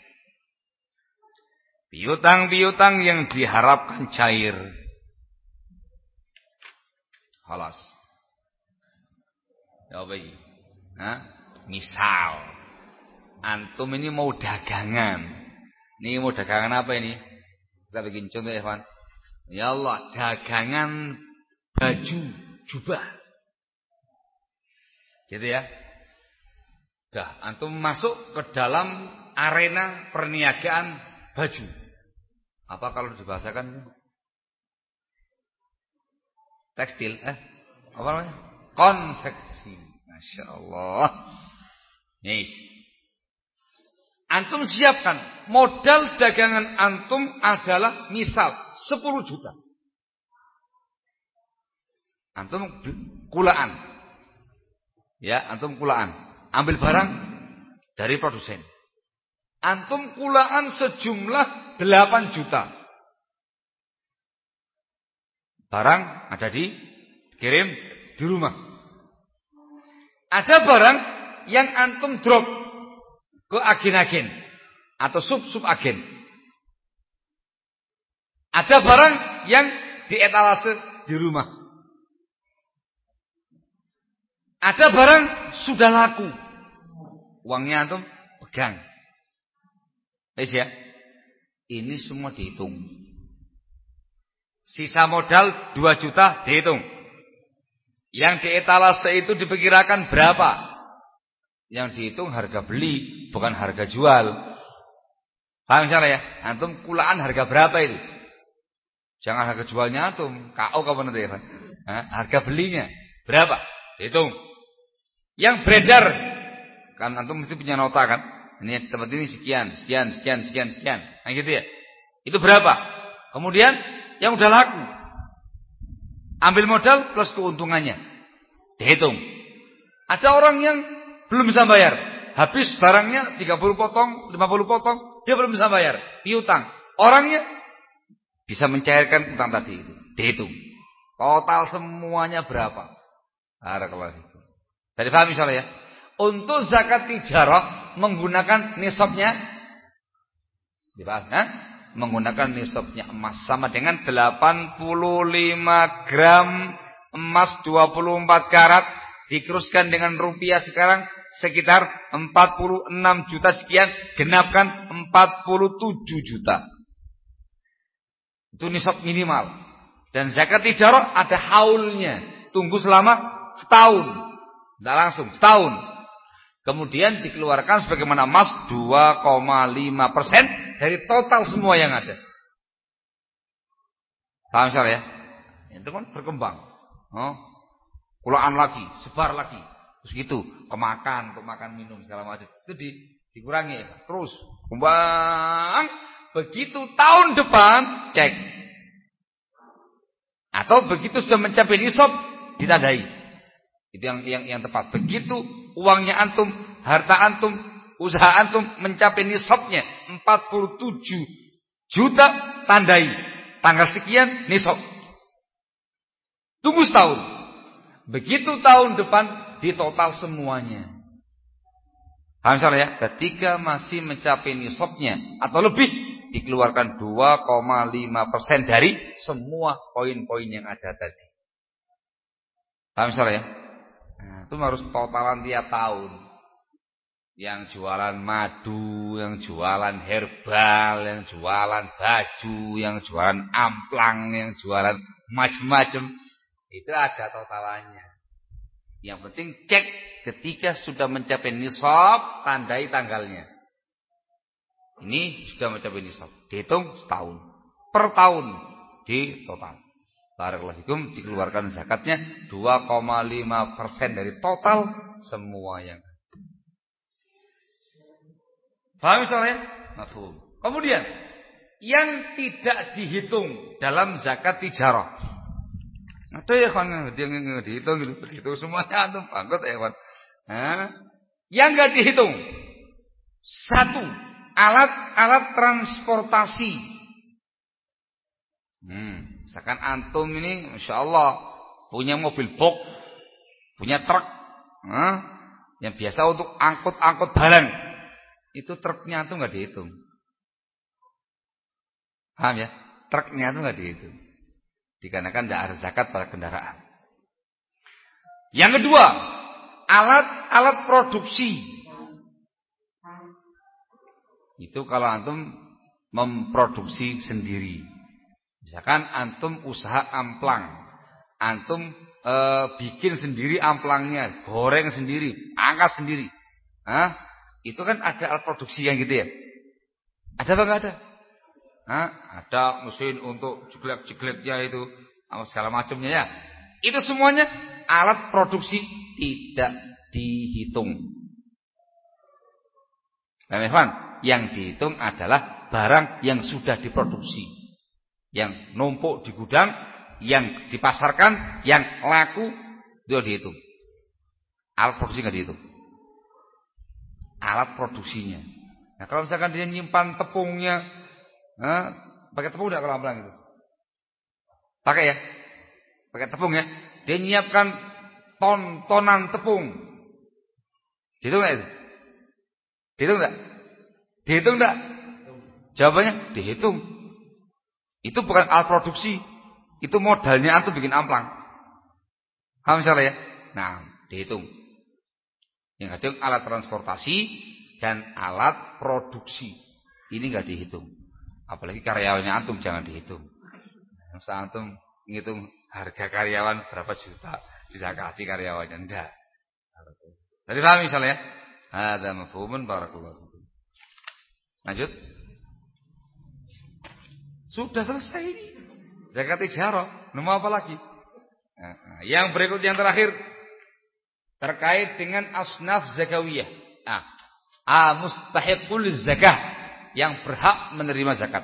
Piutang-piutang yang diharapkan cair. Halas. Ya baik. Misal antum ini mau dagangan. Ini mau dagangan apa ini? Kita bikin contoh ya, Pak. Ya Allah, dagangan baju, jubah. Gitu ya. Dah, antum masuk ke dalam arena perniagaan baju. Apa kalau dibahasakan? Tekstil, apa namanya? Konveksi. Masya Allah. Yes. Antum siapkan modal dagangan antum adalah misal 10 juta. Antum kulaan. Ya, antum kulaan. Ambil barang dari produsen. Antum kulaan sejumlah 8 juta. Barang ada dikirim di rumah. Ada barang yang antum drop ke agen-agen atau sub-sub agen. Ada barang yang di etalase di rumah. Ada barang sudah laku. Uangnya antum pegang. Wis ya. Ini semua dihitung. Sisa modal 2 juta dihitung. Yang di etalase itu diperkirakan berapa? Yang dihitung harga beli, bukan harga jual. Paham misalnya ya? Antum kulaan harga berapa itu? Jangan harga jualnya antum. KO kapan nanti ya, Pak? Harga belinya berapa? Hitung. Yang beredar, kan antum mesti punya nota kan? Ini tempat ini sekian. Nah gitu ya. Itu berapa? Kemudian yang udah laku, ambil modal plus keuntungannya, dihitung. Ada orang yang belum bisa bayar, habis barangnya 30 potong, 50 potong, dia belum bisa bayar, piutang. Orangnya bisa mencairkan utang tadi itu, dihitung. Total semuanya berapa? Barakallahu fikum. Tadi paham misalnya ya? Untuk zakat tijarah menggunakan nisabnya dibahas, menggunakan nisabnya emas sama dengan 85 gram emas 24 karat dikeruskan dengan rupiah sekarang sekitar 46 juta sekian, genapkan 47 juta. Itu nisab minimal. Dan zakat tijarah ada haulnya, tunggu selama setahun. Tidak langsung, setahun. Kemudian dikeluarkan sebagaimana emas 2,5% dari total semua yang ada. Paham ya? Itu kan berkembang. Kulaan lagi, sebar lagi. Terus gitu, kemakan, untuk makan minum segala macam. Itu dikurangi terus. Kembang. Begitu tahun depan cek. Atau begitu sudah mencapai nisab ditandai. Itu yang tepat. Begitu uangnya antum, harta antum, usaha antum mencapai nisabnya 47 juta, tandai tanggal sekian nisab. Tunggu setahun. Begitu tahun depan ditotal semuanya. Paham ya? Ketika masih mencapai nisabnya atau lebih, dikeluarkan 2,5% dari semua poin-poin yang ada tadi. Paham ya? Nah, itu harus totalan tiap tahun. Yang jualan madu, yang jualan herbal, yang jualan baju, yang jualan amplang, yang jualan macam-macam. Itu ada totalannya. Yang penting cek ketika sudah mencapai nisab, tandai tanggalnya. Ini sudah mencapai nisab. Dihitung setahun. Per tahun di total. Barakallahu fikum, dikeluarkan zakatnya 2,5% dari total semua yang. Paham misalnya? Mafhum. Kemudian yang tidak dihitung dalam zakat tijarah. Ada ya kan yang dihitung gitu, begitu semuanya antum bangkrut ya kan. Yang enggak dihitung. Satu, alat-alat transportasi. Misalkan antum ini insyaallah punya mobil box, punya truk, yang biasa untuk angkut-angkut barang. Itu truknya itu enggak dihitung. Paham ya? Truknya itu enggak dihitung. Dikarenakan tidak ada zakat pada kendaraan. Yang kedua, alat-alat produksi. Itu kalau antum memproduksi sendiri. Misalkan antum usaha amplang. Antum bikin sendiri amplangnya, goreng sendiri, angkat sendiri. Itu kan ada alat produksi yang gitu ya. Ada apa enggak ada? Ada mesin untuk jeglek-jegleknya itu, segala macamnya ya. Itu semuanya alat produksi tidak dihitung. Yang dihitung adalah barang yang sudah diproduksi, yang numpuk di gudang, yang dipasarkan, yang laku, itu dihitung. Alat produksi enggak dihitung. Alat produksinya. Nah, kalau misalkan dia nyimpan tepungnya, pakai tepung enggak kalau amplang itu? Pakai ya? Pakai tepung ya. Dia nyiapkan ton-tonan tepung. Dihitung enggak itu? Dihitung enggak? Dihitung enggak? Jawabannya dihitung. Itu bukan alat produksi. Itu modalnya antum bikin amplang. Paham misalnya ya? Nah, dihitung. Yang dihitung alat transportasi dan alat produksi. Ini enggak dihitung. Apalagi karyawannya antum jangan dihitung. Misal antum ngitung harga karyawan berapa juta, dizakati karyawannya enggak. Tadi paham misalnya ya? Hadza mafhumun barakallahu. Lanjut. Sudah selesai ini. Zakat tijarah. Mau apa lagi? Yang berikut yang terakhir terkait dengan asnaf zakawiyah. Mustahiqul zakah, yang berhak menerima zakat.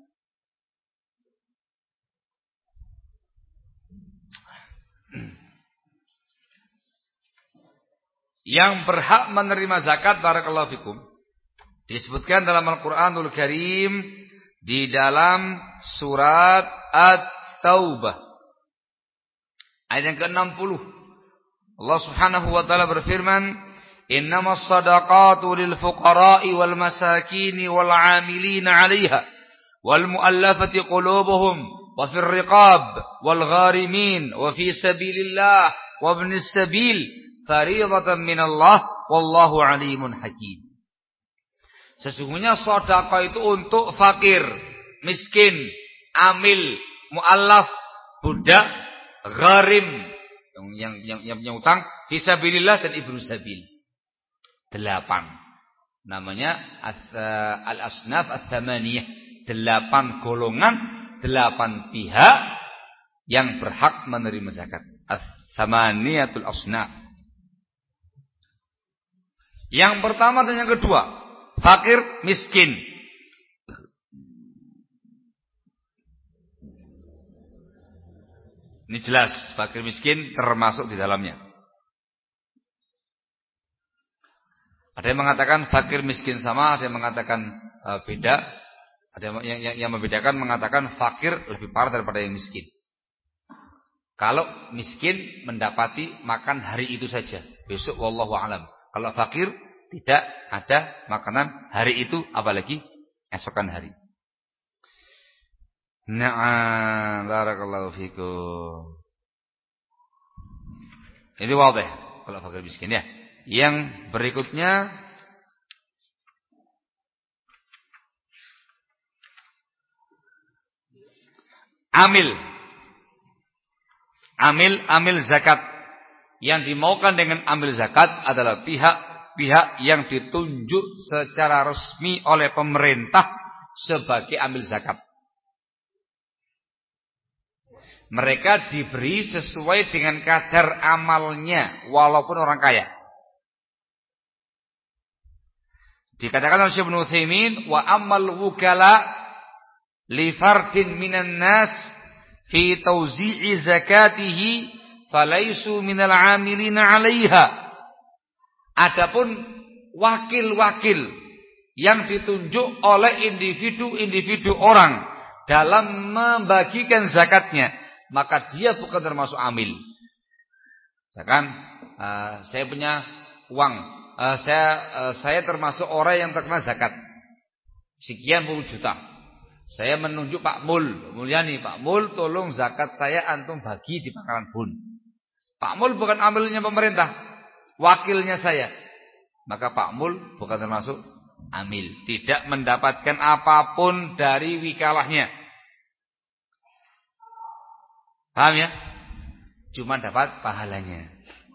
Yang berhak menerima zakat, barakallahu fikum, disebutkan dalam Al-Qur'anul Karim di dalam surat At-Taubah ayat yang ke-60. Allah Subhanahu wa taala berfirman, "Innamas shadaqatu lil fuqara'i wal masakini wal 'amilina 'alaiha wal mu'allafati qulubuhum wa fir riqab wal gharimin wa fi sabilillah wa ibnis sabil fariidatan minallah wallahu 'alimun hakim." Sesungguhnya sedekah itu untuk fakir, miskin, amil, mu'allaf, budak, gharim, yang punya utang, fisabilillah dan ibnu sabil. 8. Namanya al-asnaf ats-tsamaniyah. 8 golongan, 8 pihak yang berhak menerima zakat. Ats-tsamaniyatul asnaf. Yang pertama dan yang kedua, fakir, miskin. Ini jelas, fakir miskin termasuk di dalamnya. Ada yang mengatakan fakir miskin sama, ada yang mengatakan beda. Ada yang membedakan mengatakan fakir lebih parah daripada yang miskin. Kalau miskin mendapati makan hari itu saja, besok wallahu a'lam. Kalau fakir tidak ada makanan hari itu, apalagi esokan hari. Na'am, barakallahu fikum. Ini wadah kalau fakir miskin ya. Yang berikutnya Amil zakat. Yang dimaukan dengan amil zakat adalah pihak yang ditunjuk secara resmi oleh pemerintah sebagai amil zakat. Mereka diberi sesuai dengan kadar amalnya, walaupun orang kaya. Dikatakan oleh Syekh Ibnu Utsaimin, wa ammal wukala li fardin minan nas fi tawzi'i zakatihi falaisu minal 'amilina 'alaiha. Adapun wakil-wakil yang ditunjuk oleh individu-individu orang dalam membagikan zakatnya, maka dia bukan termasuk amil. Misalkan saya punya uang, saya termasuk orang yang terkena zakat sekian puluh juta. Saya menunjuk Pak Mul, Mulyani, Pak Mul tolong zakat saya antum bagi di Pangkalan Bun. Pak Mul bukan amilnya pemerintah, wakilnya saya. Maka Pak Mul bukan termasuk amil, tidak mendapatkan apapun dari wikalahnya. Paham ya? Cuma dapat pahalanya.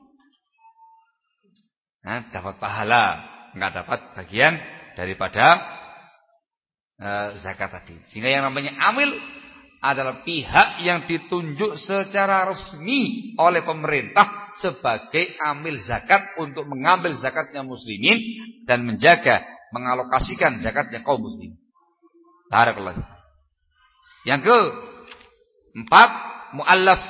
Nah, dapat pahala, enggak dapat bagian daripada zakat tadi. Sehingga yang namanya amil adalah pihak yang ditunjuk secara resmi oleh pemerintah sebagai amil zakat untuk mengambil zakatnya muslimin dan menjaga, mengalokasikan zakatnya kaum muslimin. Barakallahu. Yang keempat, mu'allaf.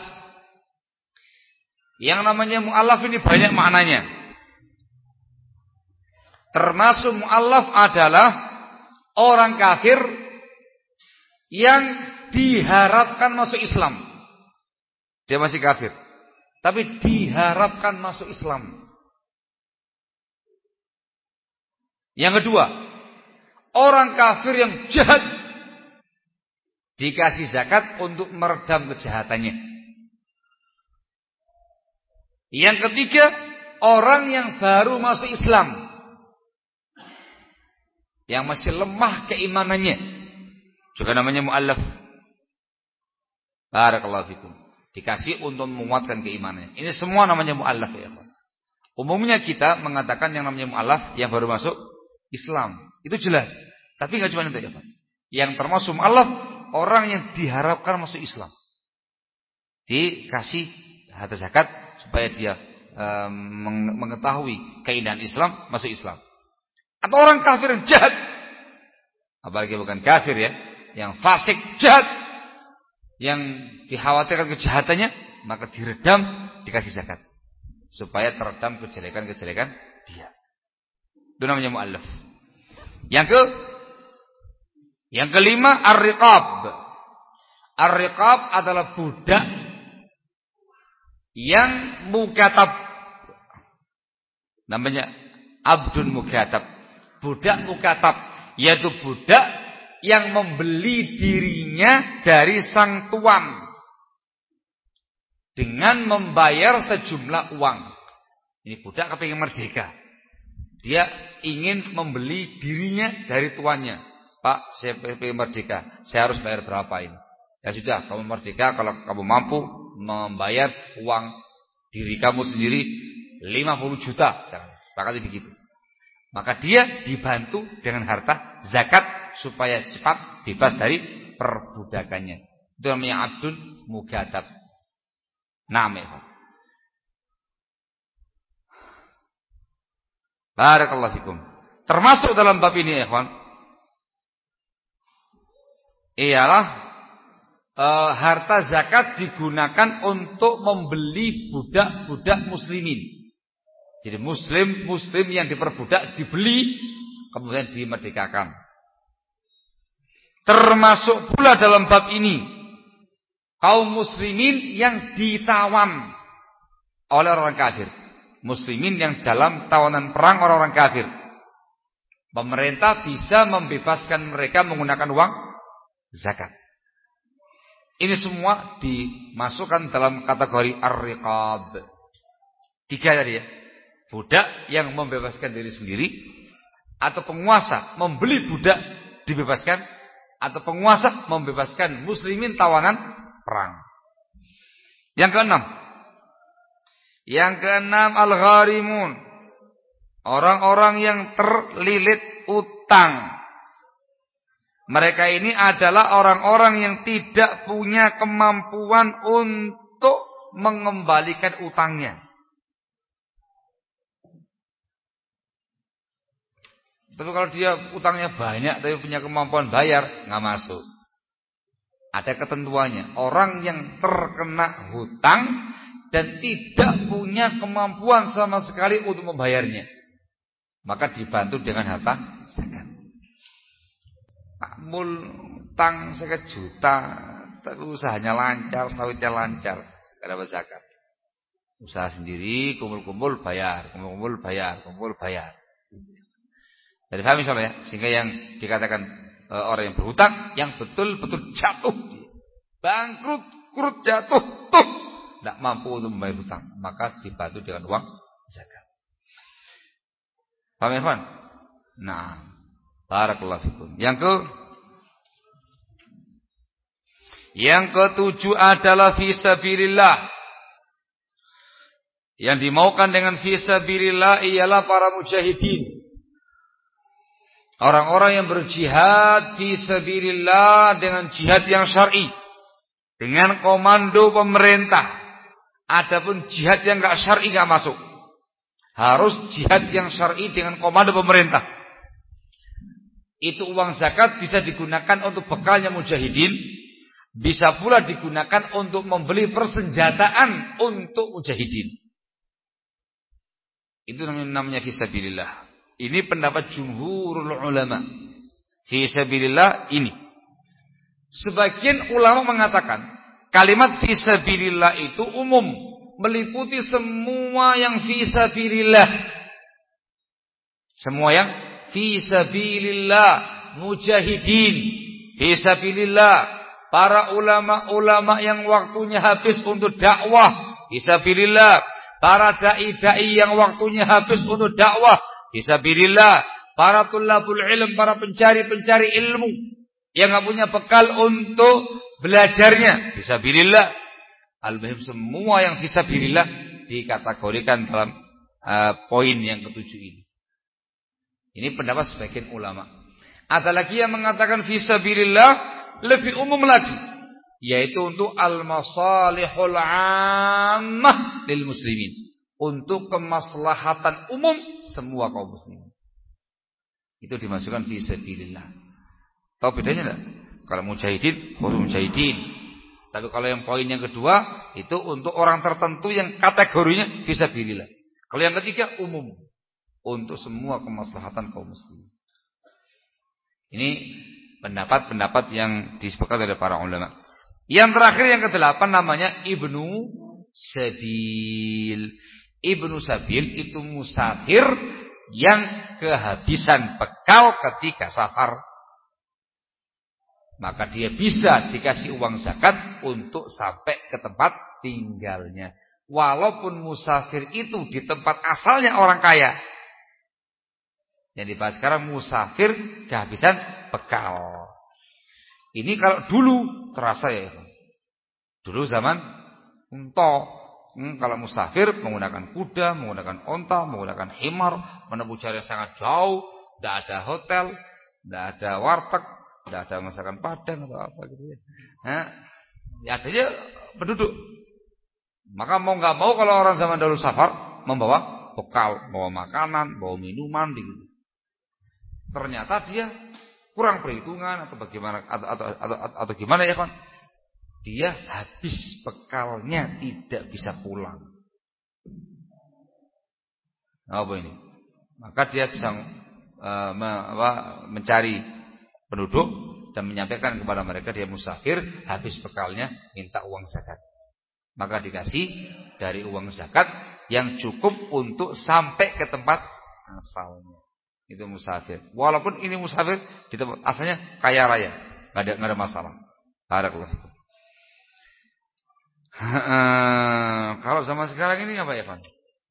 Yang namanya mu'allaf ini banyak maknanya. Termasuk mu'allaf adalah orang kafir yang diharapkan masuk Islam. Dia masih kafir, tapi diharapkan masuk Islam. Yang kedua, orang kafir yang jahat dikasih zakat untuk meredam kejahatannya. Yang ketiga, orang yang baru masuk Islam, yang masih lemah keimanannya, juga namanya mu'allaf. Barakallahu fikum. Dikasih untuk menguatkan keimanannya. Ini semua namanya mu'allaf ya. Umumnya kita mengatakan yang namanya mu'allaf yang baru masuk Islam. Itu jelas. Tapi enggak cuma itu ya, Pak. Yang termasuk mu'allaf orang yang diharapkan masuk Islam. Dikasih harta zakat supaya dia mengetahui keindahan Islam, masuk Islam. Atau orang kafir yang jahat, apalagi bukan kafir ya, yang fasik jahat, yang dikhawatirkan kejahatannya, maka diredam, dikasih zakat supaya teredam kejelekan-kejelekan dia. Itu namanya mu'allaf. Yang kelima, ar-riqab. Ar-riqab adalah budak yang mukatab. Namanya abdun mukatab. Budak mukatab, yaitu budak yang membeli dirinya dari sang tuan dengan membayar sejumlah uang. Ini budak kepingin merdeka. Dia ingin membeli dirinya dari tuannya. Pak, saya pengen merdeka, saya harus bayar berapa ini? Ya sudah, kamu merdeka kalau kamu mampu membayar uang diri kamu sendiri 50 juta. Sepakati begitu. Maka dia dibantu dengan harta zakat supaya cepat bebas dari perbudakannya. Itu namanya abdun mugatab. Namanya. Barakallahu fikum. Termasuk dalam bab ini, ikhwan, ialah harta zakat digunakan untuk membeli budak-budak muslimin. Jadi muslim yang diperbudak dibeli, kemudian dimerdekakan. Termasuk pula dalam bab ini kaum muslimin yang ditawan oleh orang kafir. Muslimin yang dalam tawanan perang orang-orang kafir. Pemerintah bisa membebaskan mereka menggunakan uang zakat. Ini semua dimasukkan dalam kategori ar-riqab. 3 tadi ya. Budak yang membebaskan diri sendiri, atau penguasa membeli budak dibebaskan, atau penguasa membebaskan muslimin tawanan perang. Yang keenam al-gharimun, orang-orang yang terlilit utang. Mereka ini adalah orang-orang yang tidak punya kemampuan untuk mengembalikan utangnya. Tapi kalau dia utangnya banyak tapi punya kemampuan bayar, nggak masuk. Ada ketentuannya. Orang yang terkena hutang dan tidak punya kemampuan sama sekali untuk membayarnya, maka dibantu dengan harta zakat. Pak Mul utang 1 juta, tapi usahanya lancar, sawitnya lancar, gak dapat zakat. Usaha sendiri, kumpul-kumpul bayar, kumpul-kumpul bayar, kumpul bayar. Jadi paham insyaallah ya, sehingga yang dikatakan orang yang berhutang yang betul-betul jatuh, bangkrut, kurut jatuh, tidak mampu untuk membayar hutang, maka dibantu dengan uang zakat. Paham ya, Pak? Nah, barakallahu fikum. Yang ketujuh adalah fisabilillah. Yang dimaukan dengan fisabilillah ialah para mujahidin. Orang-orang yang berjihad fisabilillah dengan jihad yang syar'i, dengan komando pemerintah. Adapun jihad yang enggak syar'i enggak masuk. Harus jihad yang syar'i dengan komando pemerintah. Itu uang zakat bisa digunakan untuk bekalnya mujahidin, bisa pula digunakan untuk membeli persenjataan untuk mujahidin. Itu namanya fisabilillah. Ini pendapat jumhurul ulama. Fisabilillah ini. Sebagian ulama mengatakan kalimat fisabilillah itu umum, meliputi semua yang fisabilillah. Semua yang fisabilillah, mujahidin fisabilillah, para ulama-ulama yang waktunya habis untuk dakwah fisabilillah, para dai-dai yang waktunya habis untuk dakwah fisabilillah, para tulabul ilm, para pencari-pencari ilmu yang enggak punya bekal untuk belajarnya fisabilillah. Al-muhim semua yang fisabilillah dikategorikan dalam poin yang ketujuh ini. Ini pendapat sebagian ulama. Ada lagi yang mengatakan fisabilillah lebih umum lagi, yaitu untuk al-masalihul 'ammah lil muslimin, untuk kemaslahatan umum semua kaum muslimin. Itu dimasukkan fisabilillah. Tahu bedanya enggak? Kalau mujahidin, khusus mujahidin. Tapi kalau yang poin yang kedua, itu untuk orang tertentu yang kategorinya fisabilillah. Kalau yang ketiga umum, untuk semua kemaslahatan kaum muslimin. Ini pendapat-pendapat yang disepakati oleh para ulama. Yang terakhir yang kedelapan namanya Ibnu Sabil. Ibnu Sabil itu musafir yang kehabisan bekal ketika safar. Maka dia bisa dikasih uang zakat untuk sampai ke tempat tinggalnya. Walaupun musafir itu di tempat asalnya orang kaya. Yang dibahas sekarang musafir kehabisan bekal. Ini kalau dulu terasa ya. Dulu zaman kalau musafir menggunakan kuda, menggunakan onta, menggunakan himar, menempuh jarak yang sangat jauh, tidak ada hotel, tidak ada warteg, tidak ada masakan Padang atau apa gitu ya. Ya adanya penduduk. Maka mau nggak mau kalau orang zaman dahulu safar membawa bekal, bawa makanan, bawa minuman begitu. Ternyata dia kurang perhitungan atau bagaimana atau gimana ya kan? Dia habis bekalnya, tidak bisa pulang. Apa ini? Maka dia bisa mencari penduduk dan menyampaikan kepada mereka dia musafir, habis bekalnya, minta uang zakat. Maka dikasih dari uang zakat yang cukup untuk sampai ke tempat asalnya. Itu musafir. Walaupun ini musafir di tempat asalnya kaya raya, enggak ada masalah. Barakallahu. Kalau zaman sekarang ini apa ya, Pak?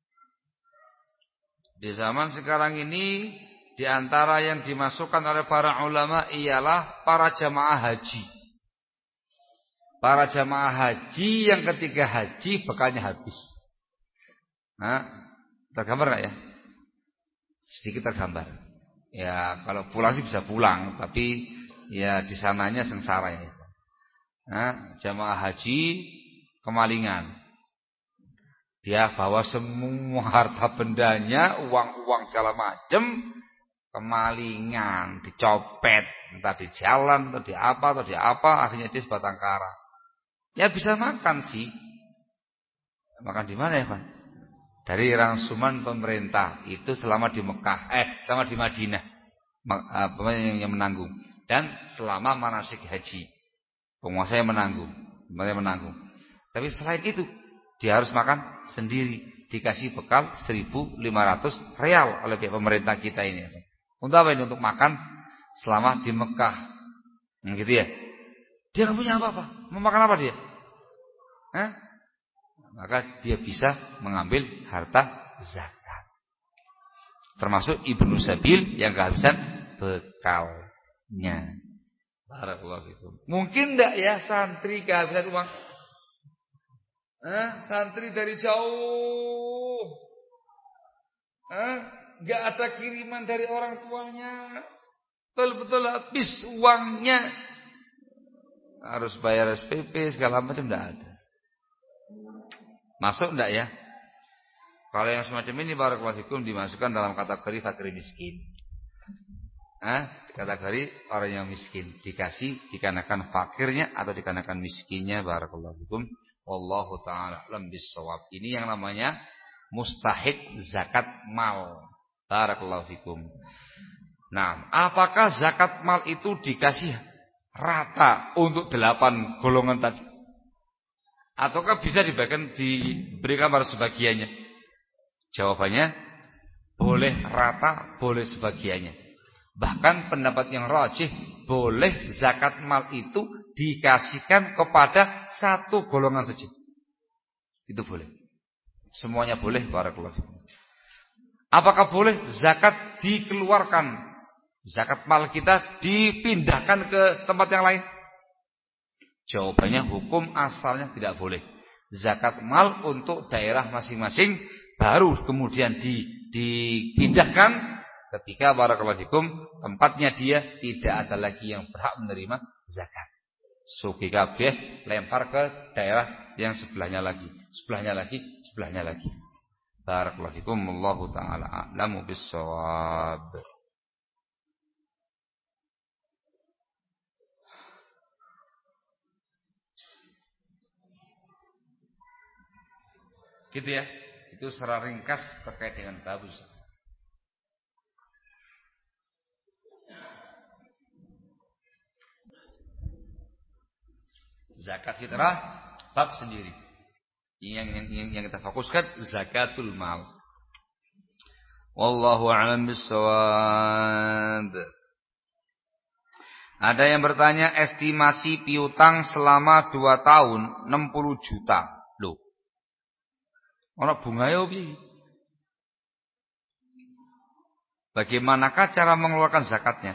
Di zaman sekarang ini di antara yang dimasukkan oleh para ulama ialah para jamaah haji. para jamaah haji yang ketika haji bekalnya habis. Nah, tergambar nggak ya? Sedikit tergambar. Ya kalau pulang sih bisa pulang, tapi ya di sananya sengsara ya. Nah, jamaah haji kemalingan. Dia bawa semua harta bendanya, uang-uang segala macam, kemalingan, dicopet, entah di jalan, atau di apa, akhirnya dia sebatang kara. Ya bisa makan sih. Makan di mana ya, Pak? Dari rangsuman pemerintah itu selama di Mekah, selama di Madinah, yang menanggung, dan selama manasik haji, penguasa yang menanggung. Tapi selain itu, dia harus makan sendiri, dikasih bekal 1.500 real oleh pihak pemerintah kita ini. Untuk apa ini? Untuk makan selama di Mekah. Gitu ya. Dia nggak punya apa-apa. Mau makan apa dia? Maka dia bisa mengambil harta zakat. Termasuk Ibnu Sabil yang kehabisan bekalnya. Barakallahu fikum. Mungkin enggak ya santri kehabisan uang? Santri dari jauh. Enggak ada kiriman dari orang tuanya. Betul-betul habis uangnya. Harus bayar SPP segala macam enggak ada. Masuk enggak ya? Kalau yang semacam ini barakallahu fikum dimasukkan dalam kategori fakir miskin. Kategori orang yang miskin dikasih dikarenakan fakirnya atau dikarenakan miskinnya barakallahu fikum. Wallahu taala alam bissawab. Ini yang namanya mustahik zakat mal. Barakallahu fikum. Nah, apakah zakat mal itu dikasih rata untuk 8 golongan tadi? Ataukah bisa diberikan pada sebagiannya? Jawabannya boleh rata, boleh sebagiannya. Bahkan pendapat yang rajih, boleh zakat mal itu dikasihkan kepada satu golongan saja. Itu boleh. Semuanya boleh barakallahu fikum. Apakah boleh zakat dikeluarkan? Zakat mal kita dipindahkan ke tempat yang lain? Jawabannya hukum asalnya tidak boleh. Zakat mal untuk daerah masing-masing baru kemudian dipindahkan ketika barakallahu fikum tempatnya dia tidak ada lagi yang berhak menerima zakat. Sugi kabeh lempar ke daerah yang sebelahnya lagi. Barakallahu fikum, wallahu taala a'lamu bissawab. Gitu ya. Itu secara ringkas terkait dengan bab zakat. Zakat fitrah bab sendiri. Yang kita fokuskan zakatul mal. Wallahu a'lam bissawab. Ada yang bertanya estimasi piutang selama 2 tahun 60 juta. Loh. Ono bungae piye? Bagaimanakah cara mengeluarkan zakatnya?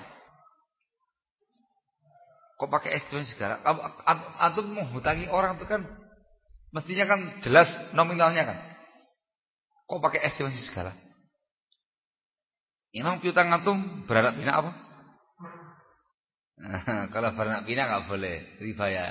Kok pakai estimasi segala? Atau menghutangi orang itu kan mestinya kan jelas nominalnya kan. Kok pakai estimasi segala? Emang piutang antum beranak pinak apa? Kalau beranak pinak enggak boleh, riba ya.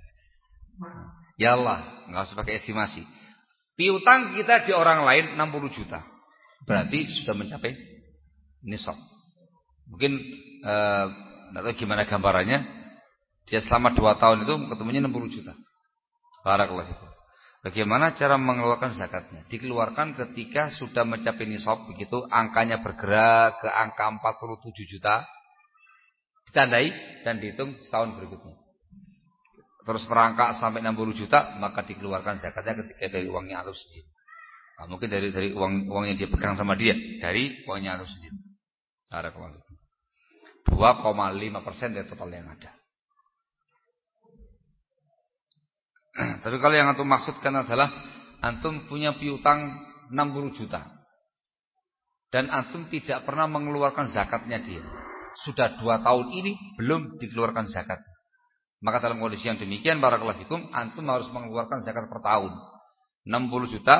Ya Allah, enggak usah pakai estimasi. Piutang kita di orang lain 60 juta. Berarti sudah mencapai nisab. Mungkin enggak tahu gimana gambarannya. Dia selama 2 tahun itu ketemunya 60 juta. Barakallahu fikum. Bagaimana cara mengeluarkan zakatnya? Dikeluarkan ketika sudah mencapai nisab, begitu angkanya bergerak ke angka 47 juta. Ditandai dan dihitung setahun berikutnya. Terus merangkak sampai 60 juta, maka dikeluarkan zakatnya ketika dari uangnya antum sendiri. Nah, mungkin dari uang yang dia pegang sama dia, dari uangnya antum sendiri. Barakallahu fikum. 2,5% dari total yang ada. Tapi kalau yang antum maksudkan adalah antum punya piutang 60 juta dan antum tidak pernah mengeluarkan zakatnya dia. Sudah 2 tahun ini belum dikeluarkan zakat. Maka dalam kondisi yang demikian barakallahu fikum, antum harus mengeluarkan zakat per tahun. 60 juta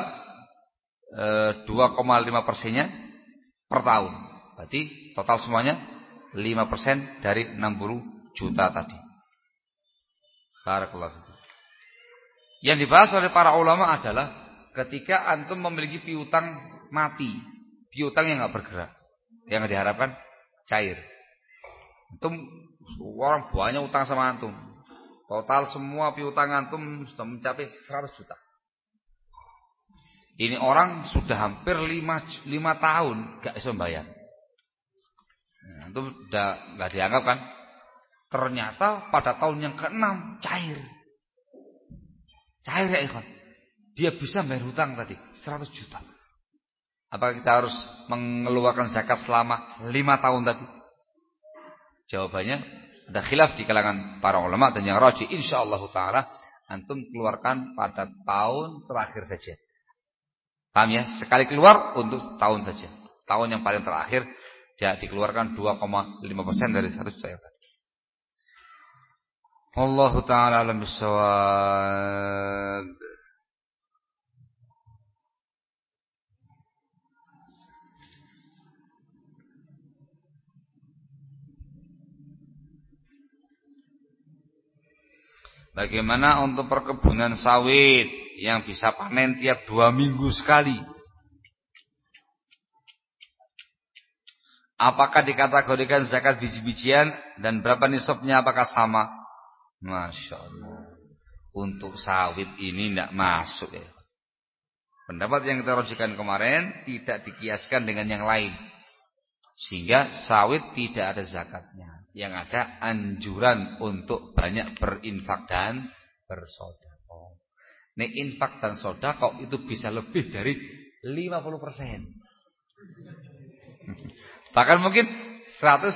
2,5%-nya per tahun. Berarti total semuanya 5% dari 60 juta tadi. Barakallahu fikum. Yang dibahas oleh para ulama adalah ketika antum memiliki piutang mati, piutang yang enggak bergerak, yang diharapkan cair. Antum orang banyak utang sama antum. Total semua piutang antum sudah mencapai 100 juta. Ini orang sudah hampir 5 tahun enggak bisa bayar. Nah, antum udah enggak dianggap kan? Ternyata pada tahun yang ke-6 cair. Cair ya ikhwan. Dia bisa bayar hutang tadi 100 juta. Apakah kita harus mengeluarkan zakat selama 5 tahun tadi? Jawabannya ada khilaf di kalangan para ulama, dan yang rajih insyaallah taala antum keluarkan pada tahun terakhir saja. Paham ya? Sekali keluar untuk tahun saja. Tahun yang paling terakhir dia dikeluarkan 2,5% dari 100 juta yang tadi. Wallahu taala alam bissawab. Bagaimana untuk perkebunan sawit yang bisa panen tiap 2 minggu sekali? Apakah dikategorikan zakat biji-bijian dan berapa nisabnya, apakah sama? Masya Allah. Untuk sawit ini tidak masuk ya. Pendapat yang kita rujukan kemarin tidak dikiaskan dengan yang lain, sehingga sawit tidak ada zakatnya. Yang ada anjuran untuk banyak berinfak dan bersedekah. Nih infak dan sedekah itu bisa lebih dari 50%. Bahkan mungkin 100%.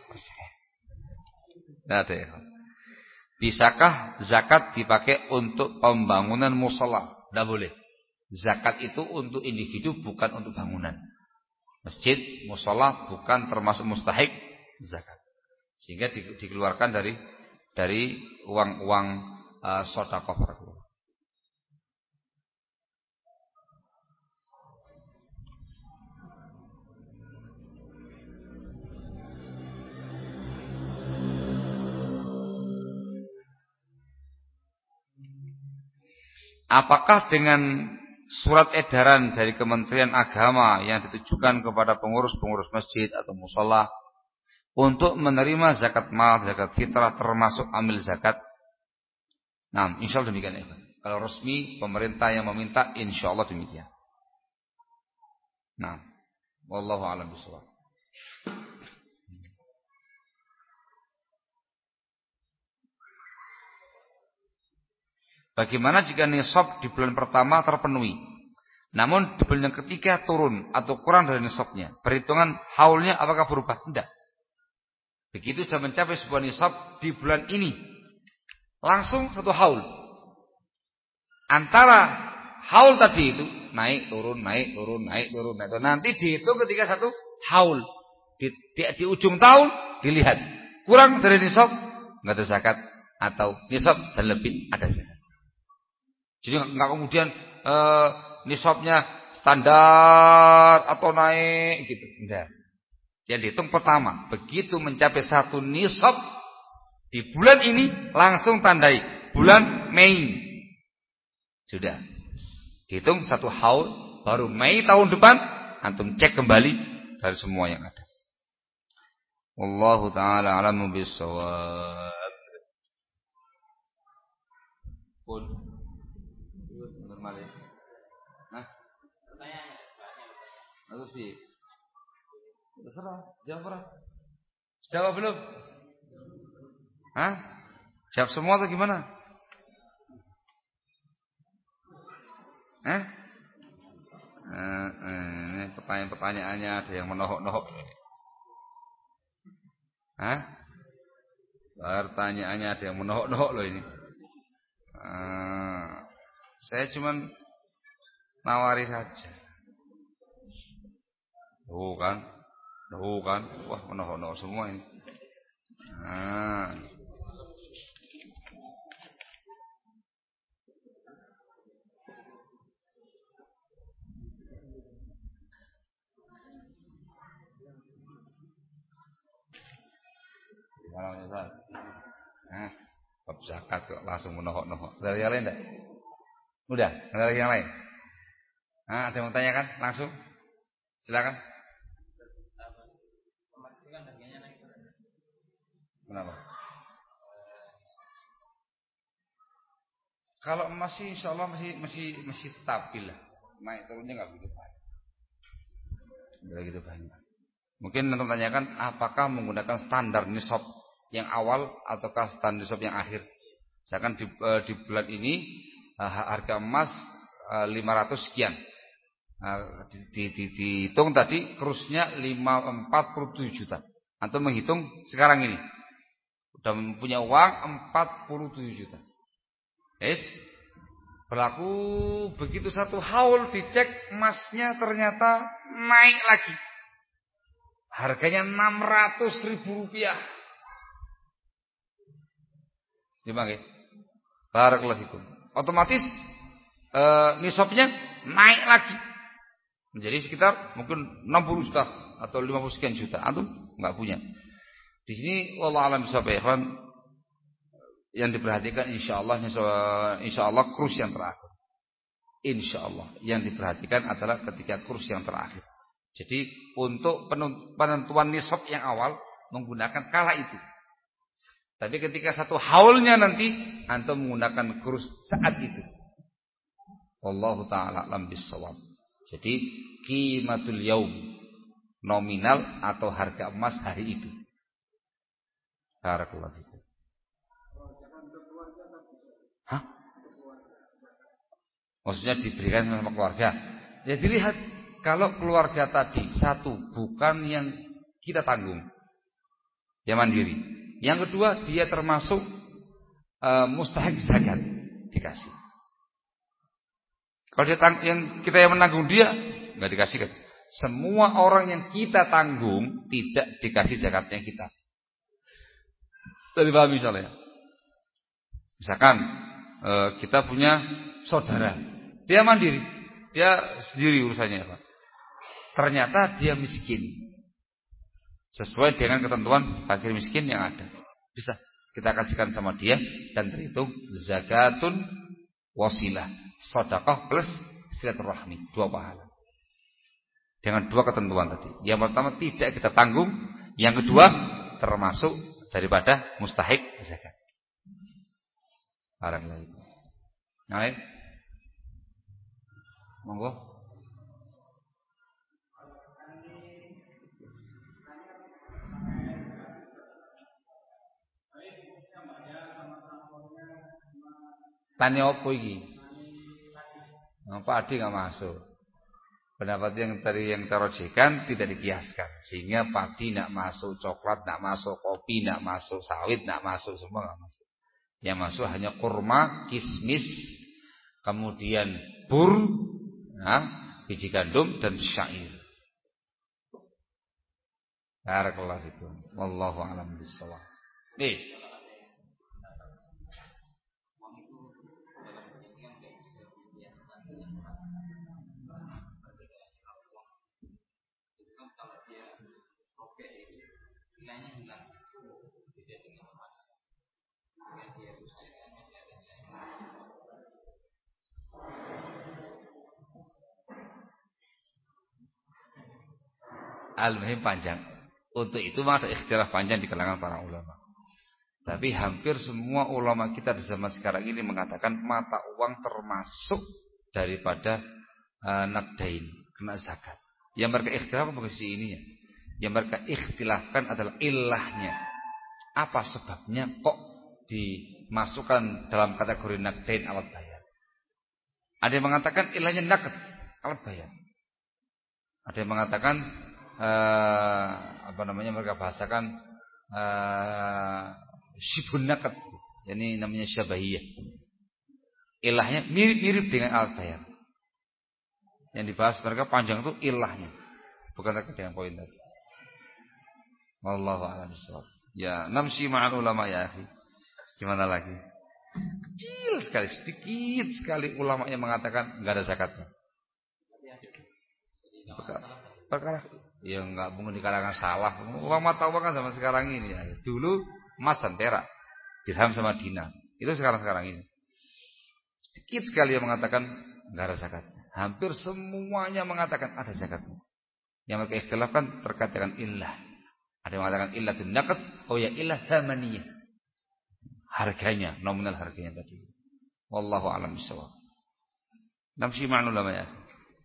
Nah, bisakah zakat dipakai untuk pembangunan mushola? Tidak boleh. Zakat itu untuk individu, bukan untuk bangunan. Masjid, mushola bukan termasuk mustahik zakat. Sehingga dikeluarkan dari uang-uang sedekah para ulama. Apakah dengan surat edaran dari Kementerian Agama yang ditujukan kepada pengurus-pengurus masjid atau mushola untuk menerima zakat mal, zakat fitrah termasuk amil zakat? Nah, insyaallah demikian ya. Kalau resmi pemerintah yang meminta, insyaallah demikian. Nah, wallahu a'lam bishawab. Bagaimana jika nisab di bulan pertama terpenuhi, namun di bulan yang ketiga turun atau kurang dari nisabnya? Perhitungan haulnya apakah berubah? Tidak. Begitu sudah mencapai sebuah nisab di bulan ini, langsung satu haul. Antara haul tadi itu naik turun, naik turun, naik turun, naik turun. Nanti dihitung ketika satu haul. Di ujung tahun dilihat kurang dari nisab enggak ada zakat, atau nisab dan lebih ada zakat. Jadi enggak kemudian nisabnya standar atau naik gitu, enggak. Yang dihitung pertama, begitu mencapai satu nisab di bulan ini langsung tandai bulan Mei. Sudah. Dihitung satu haul, baru Mei tahun depan antum cek kembali dari semua yang ada. Wallahu taala a'lamu bissawab. Pun normal ya. Nah, pertanyaannya terus bi. Terserah, jawab berapa? Jawab belum? Hah? Jawab semua atau gimana? Ini pertanyaan-pertanyaannya ada yang menohok-nohok. Hah? Pertanyaannya ada yang menohok-nohok loh ini. Saya cuman nawari saja. Kan? Wah, menohok-nohok semua ini. Malam Ustaz. Nah, bab zakat kok langsung menohok-nohok. Ada yang lain enggak? Udah, ada lagi yang lain. Nah, ada yang mau tanyakan? Langsung. Silakan. Emas itu kan harganya naik. Kenapa? Kalau emas sih insyaallah masih stabil lah. Naik turunnya enggak begitu banyak. Enggak gitu banyak. Mungkin nanti tanyakan apakah menggunakan standar nisab yang awal ataukah standar nisab yang akhir. Misalkan di bulan ini harga emas 500 sekian. Dihitung tadi kurusnya 47 juta. Antum menghitung sekarang ini. Udah punya uang 47 juta. Berlaku begitu satu haul dicek emasnya ternyata naik lagi. Harganya 600.000 rupiah. Gimana? Barakallahu fikum. Otomatis nisabnya naik lagi. Menjadi sekitar mungkin 60 juta atau 50 sekian juta. Antum enggak punya. Di sini wallahu a'lam bishawab yang diperhatikan insyaallah kurs yang terakhir. Insyaallah yang diperhatikan adalah ketika kurs yang terakhir. Jadi untuk penentuan nisab yang awal menggunakan kala itu. Tapi ketika satu haulnya nanti antum menggunakan kurs saat itu. Wallahu taala alam bissawab. Jadi qimatul yaum nominal atau harga emas hari itu. Barakallahu fikum. Hah? Maksudnya diberikan sama keluarga. Ya dilihat kalau keluarga tadi satu bukan yang kita tanggung. Yang mandiri. Yang kedua dia termasuk mustahik zakat dikasih. Kalau dia yang menanggung dia enggak dikasihkan. Semua orang yang kita tanggung tidak dikasih zakatnya kita. Dari paham misalnya. Misalkan kita punya saudara, dia mandiri, dia sendiri urusannya, Pak. Ternyata dia miskin. Sesuai dengan ketentuan fakir miskin yang ada. Bisa kita kasihkan sama dia dan terhitung zakatun wasilah, sedekah plus silaturahmi, 2 pahala. Dengan 2 ketentuan tadi. Yang pertama tidak kita tanggung, yang kedua termasuk daripada mustahik zakat. Barang lain. Naik. Monggo. Tanya apa iki? Padi enggak masuk. Pendapat yang tadi yang terojekan tidak dikiaskan, sehingga padi enggak masuk, coklat enggak masuk, kopi enggak masuk, sawit enggak masuk, semua enggak masuk. Yang masuk hanya kurma, kismis, kemudian bur, biji gandum dan syair. Barakallahu fikum. Wallahu a'lam bishawab. Nis. Al-muhim panjang. Untuk itu ada ikhtilaf panjang di kalangan para ulama. Tapi hampir semua ulama kita di zaman sekarang ini mengatakan mata uang termasuk daripada naqdain, kena zakat. Yang mereka ikhtilaf bukan sisi ininya. Yang mereka ikhtilafkan adalah ilahnya. Apa sebabnya kok dimasukkan dalam kategori naqdain alat bayar? Ada yang mengatakan ilahnya naqd, alat bayar. Ada yang mengatakan mereka bahasakan syibhun naqd, ini namanya syabahiyah. Ilahnya mirip-mirip dengan alat bayar. Yang dibahas mereka panjang itu ilahnya, bukan terkait dengan poin tadi. Wallahu a'lam bishawab. Ya, namsi ma'al ulama ya akhi. Gimana lagi? Kecil sekali, sedikit sekali ulama yang mengatakan enggak ada zakatnya. Perkara yang enggak mungkin dikatakan salah. Uang mata uang kan sama sekarang ini ya. Dulu emas dan perak, dirham sama dinar. Itu sekarang ini. Sedikit sekali yang mengatakan enggak ada zakatnya. Hampir semuanya mengatakan ada zakatnya. Yang mereka ikhtilafkan terkait dengan illah. Ada yang mengatakan illatun naqd, oh ya illah thamaniyah. Harganya, nominal harganya tadi. Wallahu a'lam bishawab. Namsi ma'an ulama ya.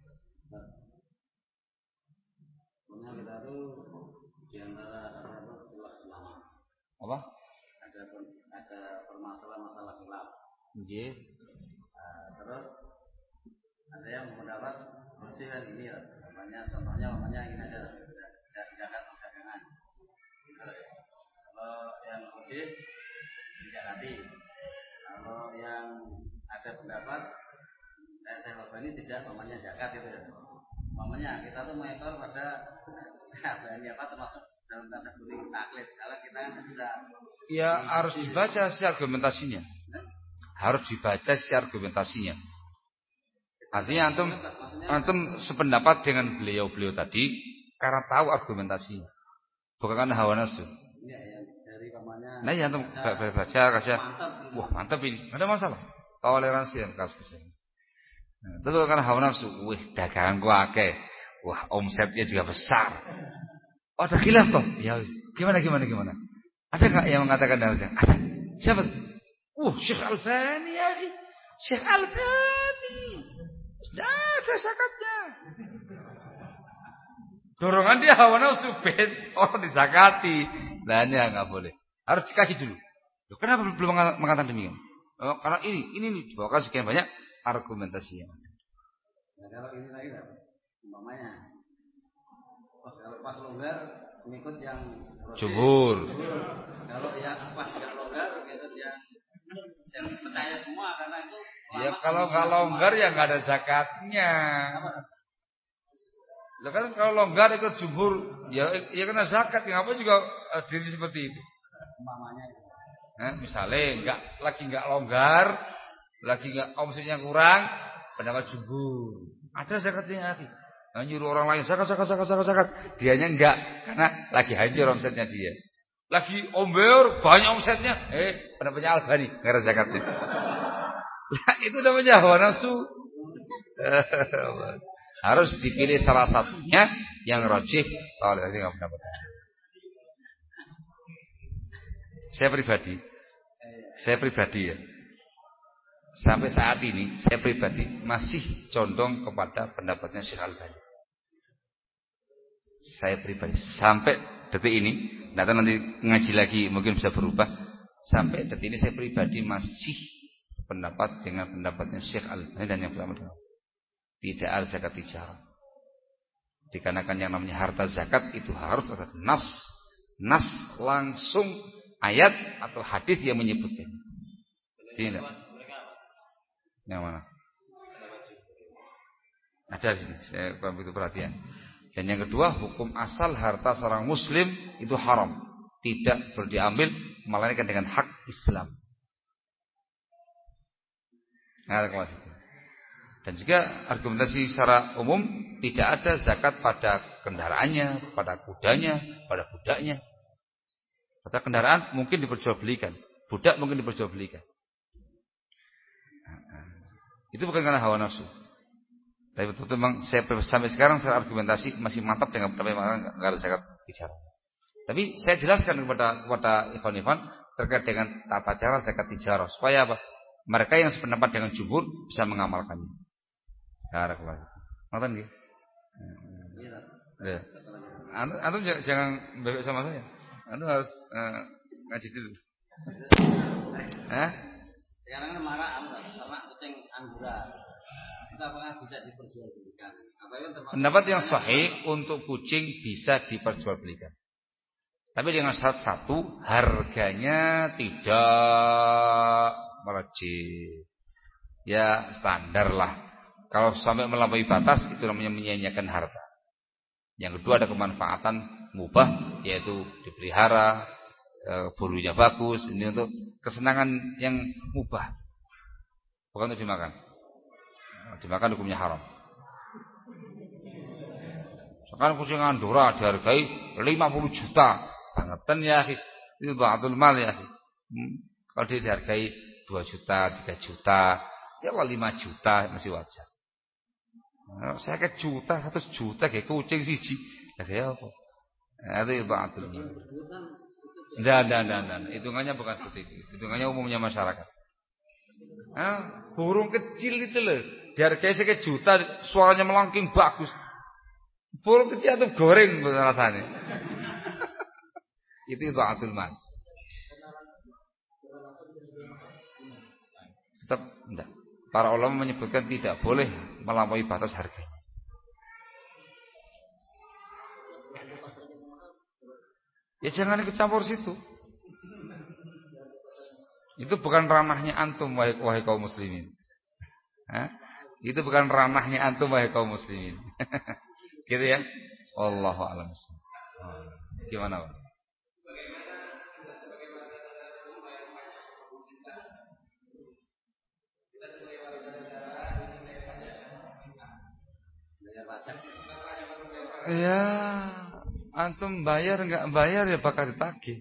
Apa? Ada permasalahan-masalah khilaf. Nggih. Terus ada yang mendapat kan ini ya. Contohnya ini ada zakat perdagangan. Kalau yang rojih tidak nanti. Kalau yang ada pendapat saya Albani tidak namanya zakat itu ya. Namanya kita tuh mengekor pada Albani apa termasuk dalam kategori taklid. Kalau kita bisa ya harus dibaca secara argumentasinya. Harus dibaca secara argumentasinya. Artinya antum sependapat dengan beliau tadi karena tahu argumentasinya. Bukan karena hawa nafsu. Iya ya, dari kamarnya. Nah, ya antum baca kasih. Wah, mantap ini. Enggak ada masalah. Toleransi yang kasus ini. Nah, itu karena hawa nafsu. Wih, dagangan gua akeh. Wah, omsetnya juga besar. Oh, ada khilaf kok. Ya, gimana? Ada enggak yang mengatakan harusnya? Ada. Siapa? Syekh Albani ya, Syekh Albani. Tidak ada zakatnya. Dorongan dia hawa nafsu orang dizakati. Nah, ini enggak boleh. Harus dikaji dulu. Loh, kenapa belum mengatakan demikian? Oh, karena ini dibawakan sekian banyak argumentasinya. Nah, kalau ini lagi umpamanya pas longgar mengikut yang jumhur. Kalau yang pas enggak longgar mengikut yang percaya semua karena itu. Ya kalau enggak longgar ya enggak ada zakatnya. Loh kan kalau longgar ikut jumhur ya kena zakat. Ngapa juga diri seperti itu? Umpamanya. Misalnya lagi enggak longgar, lagi enggak omsetnya kurang, pendapat jumhur. Ada zakatnya lagi. Nah, nyuruh orang lain zakat. Dianya enggak karena lagi hancur omsetnya dia. Lagi omber banyak omsetnya, pendapatnya Albani enggak ada zakatnya. Nah, itu namanya hawa nafsu. Harus dipilih salah satunya yang rajih oleh enggak pendapat. Saya pribadi ya. Sampai saat ini saya pribadi masih condong kepada pendapatnya Syekh Albani. Saya pribadi sampai detik ini, nanti ngaji lagi mungkin bisa berubah. Sampai detik ini saya pribadi masih sependapat dengan pendapatnya Syekh Albani dan yang pertama tidak ada zakat tijarah. Dikarenakan yang namanya harta zakat itu harus ada nas langsung ayat atau hadis yang menyebutkan. Tidak. Yang mana? Ada di sini. Saya kurang begitu perhatian. Dan yang kedua, hukum asal harta seorang muslim itu haram, tidak boleh diambil melainkan dengan hak Islam. Dan juga argumentasi secara umum tidak ada zakat pada kendaraannya, pada kudanya, pada budaknya. Pada kendaraan mungkin diperjualbelikan, budak mungkin diperjualbelikan. Itu bukan karena hawa nafsu. Tapi betul memang saya sampai sekarang secara argumentasi masih mantap dengan pendapat enggak ada zakat tijarah. Tapi saya jelaskan kepada ikhwan-ikhwan terkait dengan tata cara zakat tijarah supaya apa? Mereka yang sependapat dengan jumhur bisa mengamalkannya. Barakallahu. Ngoten nggih? Ya. Antum jangan bebek sama saya. Antum harus ngaji dulu.
Sekarang kan marah ternak kucing anggora. Itu apakah bisa diperjualbelikan?
Pendapat yang sahih untuk kucing bisa diperjualbelikan. Tapi dengan syarat satu, harganya tidak melejit. Ya standar lah. Kalau sampai melampaui batas itu namanya menyia-nyiakan harta. Yang kedua ada kemanfaatan mubah, yaitu dipelihara, bulunya bagus, ini untuk kesenangan yang mubah, bukan untuk dimakan. Dimakan hukumnya haram. Sekarang kucing Andorra dihargai 50 juta, bangetan ya. Itu ba'dul mal ya. Kalau dia dihargai 2 juta, 3 juta, ya kalau 5 juta masih wajar. Nah, saya ke juta, 100 juta kayak kucing siji. Lah kaya apa? Nah, itu ba'dul mal. Enggak. Hitungannya bukan seperti itu. Hitungannya umumnya masyarakat. Burung kecil itu loh. Dihargai sekian juta, suaranya melengking bagus. Burung kecil itu goreng rasanya. Itu ba'dul mal. Tetap enggak. Para ulama menyebutkan tidak boleh melampaui batas harganya. Ya jangan ikut campur situ. Itu bukan ranahnya antum wahai kaum muslimin. Itu bukan ranahnya antum wahai kaum muslimin. Gitu ya. Wallahu a'lam. Gimana, Pak? Ya, antum bayar enggak bayar ya bakal ditagih.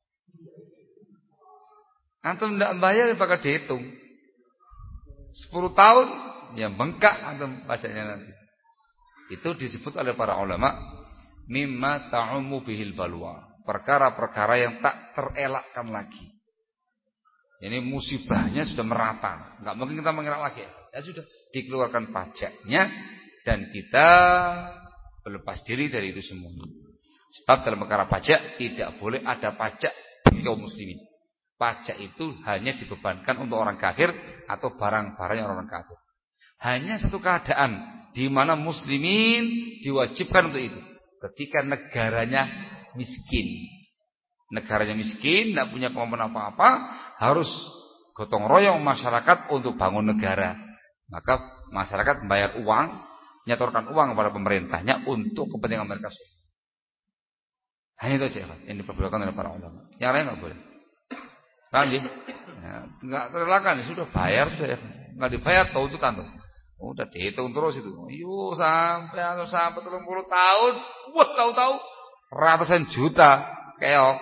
Antum enggak bayar ya bakal dihitung. 10 tahun ya bengkak antum pajaknya nanti. Itu disebut oleh para ulama mimma ta'ummu bihil balwa. Perkara-perkara yang tak terelakkan lagi. Ini musibahnya sudah merata, enggak mungkin kita mengelak lagi. Ya sudah, dikeluarkan pajaknya dan kita berlepas diri dari itu semua. Sebab dalam perkara pajak tidak boleh ada pajak bagi kaum muslimin. Pajak itu hanya dibebankan untuk orang kafir atau barang-barangnya orang kafir. Hanya satu keadaan di mana muslimin diwajibkan untuk itu. Ketika negaranya miskin. Negaranya miskin, tidak punya kemampuan apa-apa, harus gotong royong masyarakat untuk bangun negara. Maka masyarakat membayar uang, nyetorkan uang kepada pemerintahnya untuk kepentingan mereka sendiri. Hanya itu saja yang diperbolehkan oleh para ulama. Yang lain nggak boleh. Paham ya? Nggak terelakkan, sudah bayar sudah ya. Nggak dibayar tuntutan tuh. Udah dihitung terus itu. Yuk sampai 30 tahun. Wah, tahu-tahu ratusan juta keok.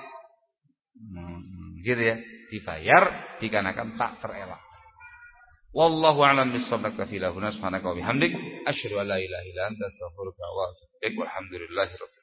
Gitu ya. Dibayar dikarenakan tak terelak. Wallahu a'lam bishawab. Kafilahuna subhanaka wa bihamdik asyhadu an la ilaha illa anta astaghfiruka wa atubu ilaik. Walhamdulillahirabbil